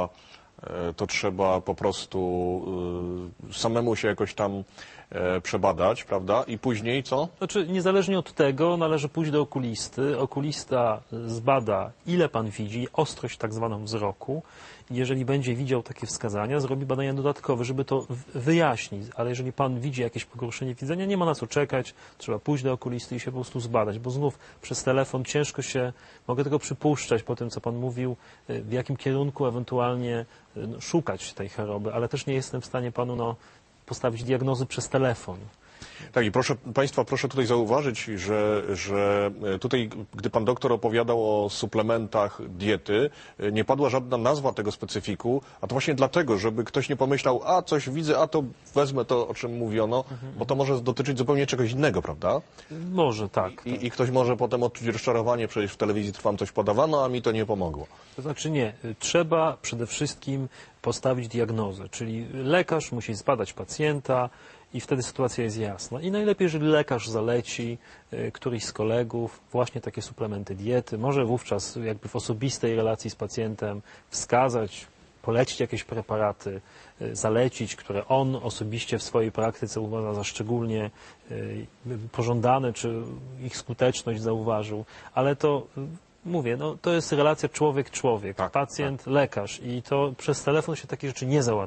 to trzeba po prostu samemu się jakoś tam przebadać, prawda? I później co? Znaczy, niezależnie od tego należy pójść do okulisty. Okulista zbada, ile pan widzi, ostrość tak zwaną wzroku. Jeżeli będzie widział takie wskazania, zrobi badania dodatkowe, żeby to wyjaśnić. Ale jeżeli pan widzi jakieś pogorszenie widzenia, nie ma na co czekać. Trzeba pójść do okulisty i się po prostu zbadać, bo znów przez telefon ciężko się, mogę tego przypuszczać po tym, co pan mówił, w jakim kierunku ewentualnie szukać tej choroby, ale też nie jestem w stanie panu postawić diagnozy przez telefon. Tak, i proszę tutaj zauważyć, że tutaj, gdy pan doktor opowiadał o suplementach diety, nie padła żadna nazwa tego specyfiku, a to właśnie dlatego, żeby ktoś nie pomyślał, a coś widzę, a to wezmę to, o czym mówiono, bo to może dotyczyć zupełnie czegoś innego, prawda? Może tak. I ktoś może potem odczuć rozczarowanie, przecież w telewizji Trwam coś podawano, a mi to nie pomogło. To znaczy nie. Trzeba przede wszystkim postawić diagnozę, czyli lekarz musi zbadać pacjenta, i wtedy sytuacja jest jasna. I najlepiej, jeżeli lekarz zaleci któryś z kolegów właśnie takie suplementy diety, może wówczas jakby w osobistej relacji z pacjentem wskazać, polecić jakieś preparaty, zalecić, które on osobiście w swojej praktyce uważa za szczególnie pożądane, czy ich skuteczność zauważył. Ale to, mówię, to jest relacja człowiek-człowiek, pacjent-lekarz i to przez telefon się takie rzeczy nie załatwi.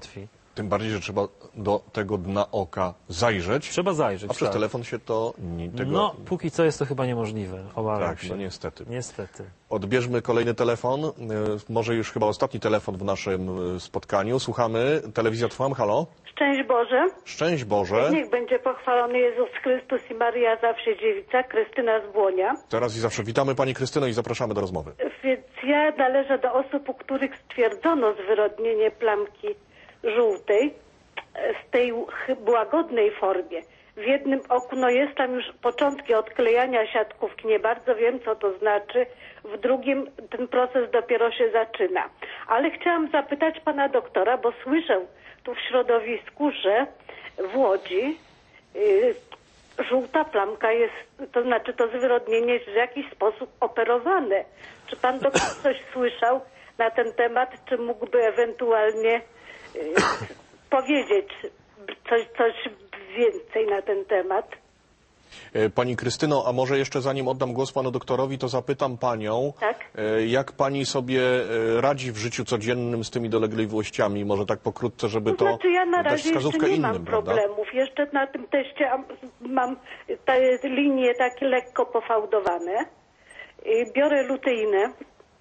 Tym bardziej, że trzeba do tego dna oka zajrzeć. Trzeba zajrzeć, A przez tak. telefon się to tego... No, póki co jest to chyba niemożliwe. Obawiam Tak, się. no niestety. Niestety. Odbierzmy kolejny telefon. Może już chyba ostatni telefon w naszym spotkaniu. Słuchamy. Telewizja Trwam. Halo? Szczęść Boże. Szczęść Boże. Niech będzie pochwalony Jezus Chrystus i Maria zawsze dziewica, Krystyna z Błonia. Teraz i zawsze witamy Pani Krystyno i zapraszamy do rozmowy. Więc ja należę do osób, u których stwierdzono zwyrodnienie plamki żółtej w tej łagodnej formie. W jednym oku, no jest tam już początki odklejania siatkówki, nie bardzo wiem, co to znaczy. W drugim ten proces dopiero się zaczyna. Ale chciałam zapytać pana doktora, bo słyszę tu w środowisku, że w Łodzi żółta plamka jest, to znaczy to zwyrodnienie jest w jakiś sposób operowane. Czy pan doktor coś słyszał na ten temat, czy mógłby ewentualnie powiedzieć coś więcej na ten temat? Pani Krystyno, a może jeszcze zanim oddam głos panu doktorowi, to zapytam panią, Tak? jak pani sobie radzi w życiu codziennym z tymi dolegliwościami? Może tak pokrótce, żeby To znaczy ja na dać razie jeszcze wskazówkę nie innym, mam prawda? problemów. Jeszcze na tym teście mam te linie takie lekko pofałdowane. Biorę luteinę.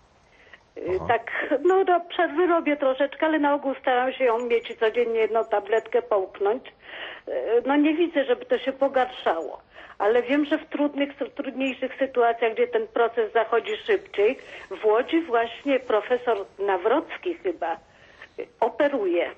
Tak, no do przerwy robię troszeczkę, ale na ogół staram się ją mieć i codziennie jedną tabletkę połknąć. No nie widzę, żeby to się pogarszało. Ale wiem, że w trudniejszych sytuacjach, gdzie ten proces zachodzi szybciej, w Łodzi właśnie profesor Nawrocki chyba operuje.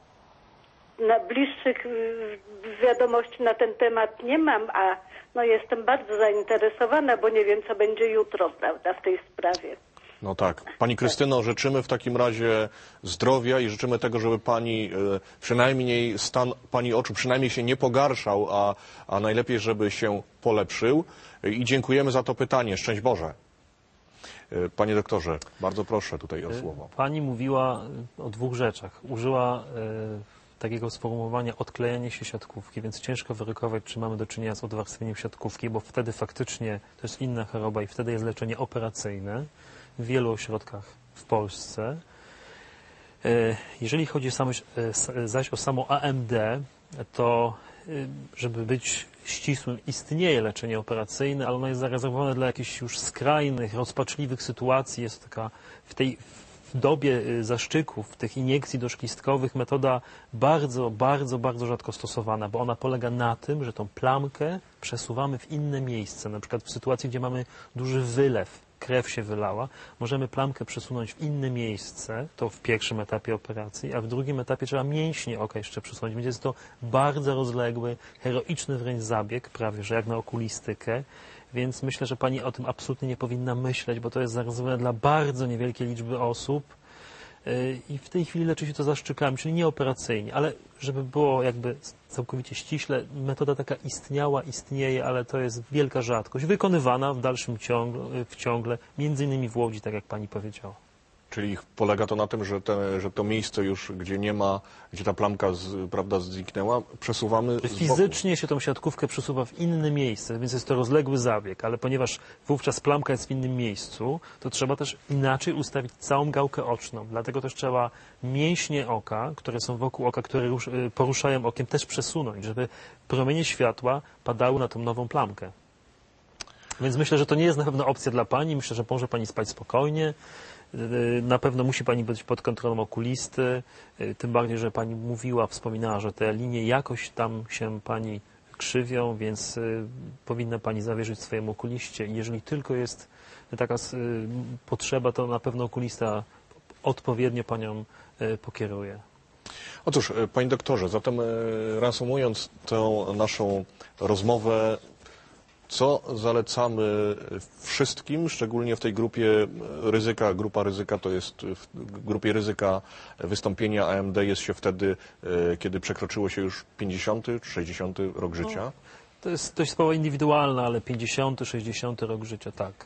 Na bliższych wiadomości na ten temat nie mam, a no jestem bardzo zainteresowana, bo nie wiem, co będzie jutro, prawda, w tej sprawie. No tak. Pani Krystyno, życzymy w takim razie zdrowia i życzymy tego, żeby pani przynajmniej stan pani oczu przynajmniej się nie pogarszał, a najlepiej, żeby się polepszył. I dziękujemy za to pytanie. Szczęść Boże. Panie doktorze, bardzo proszę tutaj o słowo. Pani mówiła o dwóch rzeczach. Użyła takiego sformułowania odklejanie się siatkówki, więc ciężko wyrokować, czy mamy do czynienia z odwarstwieniem siatkówki, bo wtedy faktycznie to jest inna choroba i wtedy jest leczenie operacyjne w wielu ośrodkach w Polsce. Jeżeli chodzi zaś o samo AMD, to żeby być ścisłym, istnieje leczenie operacyjne, ale ono jest zarezerwowane dla jakichś już skrajnych, rozpaczliwych sytuacji. Jest taka w dobie zaszczyków, tych iniekcji doszklistkowych metoda bardzo rzadko stosowana, bo ona polega na tym, że tą plamkę przesuwamy w inne miejsce. Na przykład w sytuacji, gdzie mamy duży wylew, krew się wylała, możemy plamkę przesunąć w inne miejsce, to w pierwszym etapie operacji, a w drugim etapie trzeba mięśnie oka jeszcze przesunąć. Więc jest to bardzo rozległy, heroiczny wręcz zabieg, prawie że jak na okulistykę. Więc myślę, że pani o tym absolutnie nie powinna myśleć, bo to jest zarezerwowane dla bardzo niewielkiej liczby osób i w tej chwili leczy się to zaszczykami, czyli nie operacyjnie, ale żeby było jakby całkowicie ściśle, metoda taka istniała, istnieje, ale to jest wielka rzadkość, wykonywana w dalszym ciągle, między innymi w Łodzi, tak jak pani powiedziała. Czyli polega to na tym, że to miejsce już, gdzie nie ma, gdzie ta plamka prawda, zniknęła, przesuwamy z boku. Fizycznie się tą siatkówkę przesuwa w inne miejsce, więc jest to rozległy zabieg, ale ponieważ wówczas plamka jest w innym miejscu, to trzeba też inaczej ustawić całą gałkę oczną. Dlatego też trzeba mięśnie oka, które są wokół oka, które poruszają okiem, też przesunąć, żeby promienie światła padały na tą nową plamkę. Więc myślę, że to nie jest na pewno opcja dla pani. Myślę, że może pani spać spokojnie. Na pewno musi pani być pod kontrolą okulisty, tym bardziej, że pani wspominała, że te linie jakoś tam się pani krzywią, więc powinna pani zawierzyć swojemu okuliście. I jeżeli tylko jest taka potrzeba, to na pewno okulista odpowiednio panią pokieruje. Otóż, panie doktorze, zatem reasumując tę naszą rozmowę, co zalecamy wszystkim, szczególnie w tej grupie ryzyka? Grupa ryzyka to jest, w grupie ryzyka wystąpienia AMD jest się wtedy, kiedy przekroczyło się już 50 czy 60 rok życia. No, to jest dość sprawa indywidualna, ale 50, 60 rok życia, tak.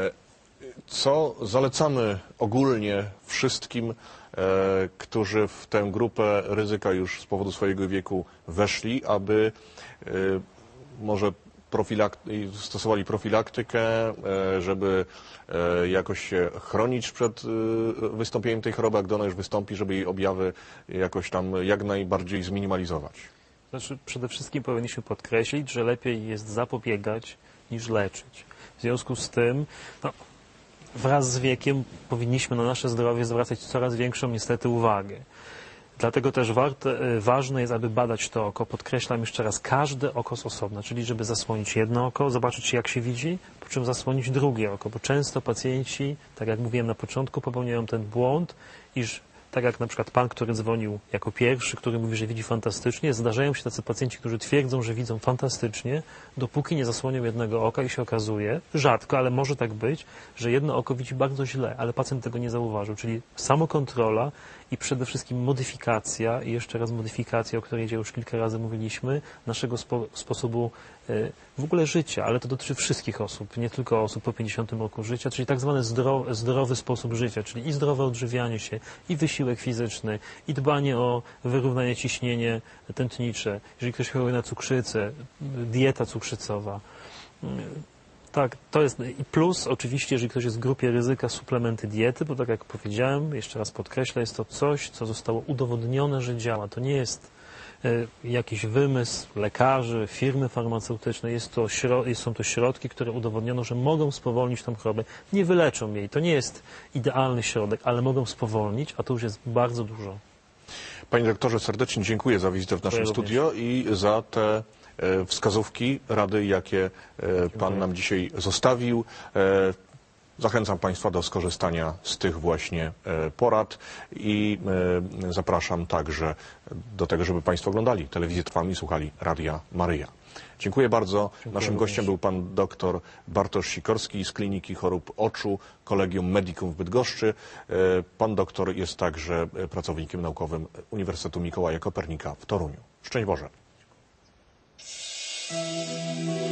Co zalecamy ogólnie wszystkim, którzy w tę grupę ryzyka już z powodu swojego wieku weszli, aby może stosowali profilaktykę, żeby jakoś się chronić przed wystąpieniem tej choroby, a gdy ona już wystąpi, żeby jej objawy jakoś tam jak najbardziej zminimalizować? Znaczy, przede wszystkim powinniśmy podkreślić, że lepiej jest zapobiegać niż leczyć. W związku z tym, wraz z wiekiem powinniśmy na nasze zdrowie zwracać coraz większą niestety uwagę. Dlatego też ważne jest, aby badać to oko. Podkreślam jeszcze raz, każde oko z osobna, czyli żeby zasłonić jedno oko, zobaczyć jak się widzi, po czym zasłonić drugie oko, bo często pacjenci, tak jak mówiłem na początku, popełniają ten błąd, iż tak jak na przykład pan, który dzwonił jako pierwszy, który mówi, że widzi fantastycznie, zdarzają się tacy pacjenci, którzy twierdzą, że widzą fantastycznie, dopóki nie zasłonią jednego oka i się okazuje, rzadko, ale może tak być, że jedno oko widzi bardzo źle, ale pacjent tego nie zauważył, czyli samokontrola i przede wszystkim modyfikacja, i jeszcze raz modyfikacja, o której już kilka razy mówiliśmy, naszego sposobu w ogóle życia, ale to dotyczy wszystkich osób, nie tylko osób po 50 roku życia, czyli tak zwany zdrowy sposób życia, czyli i zdrowe odżywianie się, i wysiłek fizyczny, i dbanie o wyrównanie ciśnienie tętnicze. Jeżeli ktoś choruje na cukrzycę, dieta cukrzycowa. Tak, to jest i plus oczywiście, jeżeli ktoś jest w grupie ryzyka, suplementy diety, bo tak jak powiedziałem, jeszcze raz podkreślę, jest to coś, co zostało udowodnione, że działa. To nie jest jakiś wymysł lekarzy, firmy farmaceutyczne, są to środki, które udowodniono, że mogą spowolnić tą chorobę. Nie wyleczą jej, to nie jest idealny środek, ale mogą spowolnić, a to już jest bardzo dużo. Panie doktorze, serdecznie dziękuję za wizytę w naszym studio i za te wskazówki, rady, jakie pan nam dzisiaj zostawił. Zachęcam Państwa do skorzystania z tych właśnie porad i zapraszam także do tego, żeby Państwo oglądali telewizję Trwam i słuchali Radia Maryja. Dziękuję bardzo. Naszym gościem był pan dr Bartosz Sikorski z Kliniki Chorób Oczu Collegium Medicum w Bydgoszczy. Pan doktor jest także pracownikiem naukowym Uniwersytetu Mikołaja Kopernika w Toruniu. Szczęść Boże.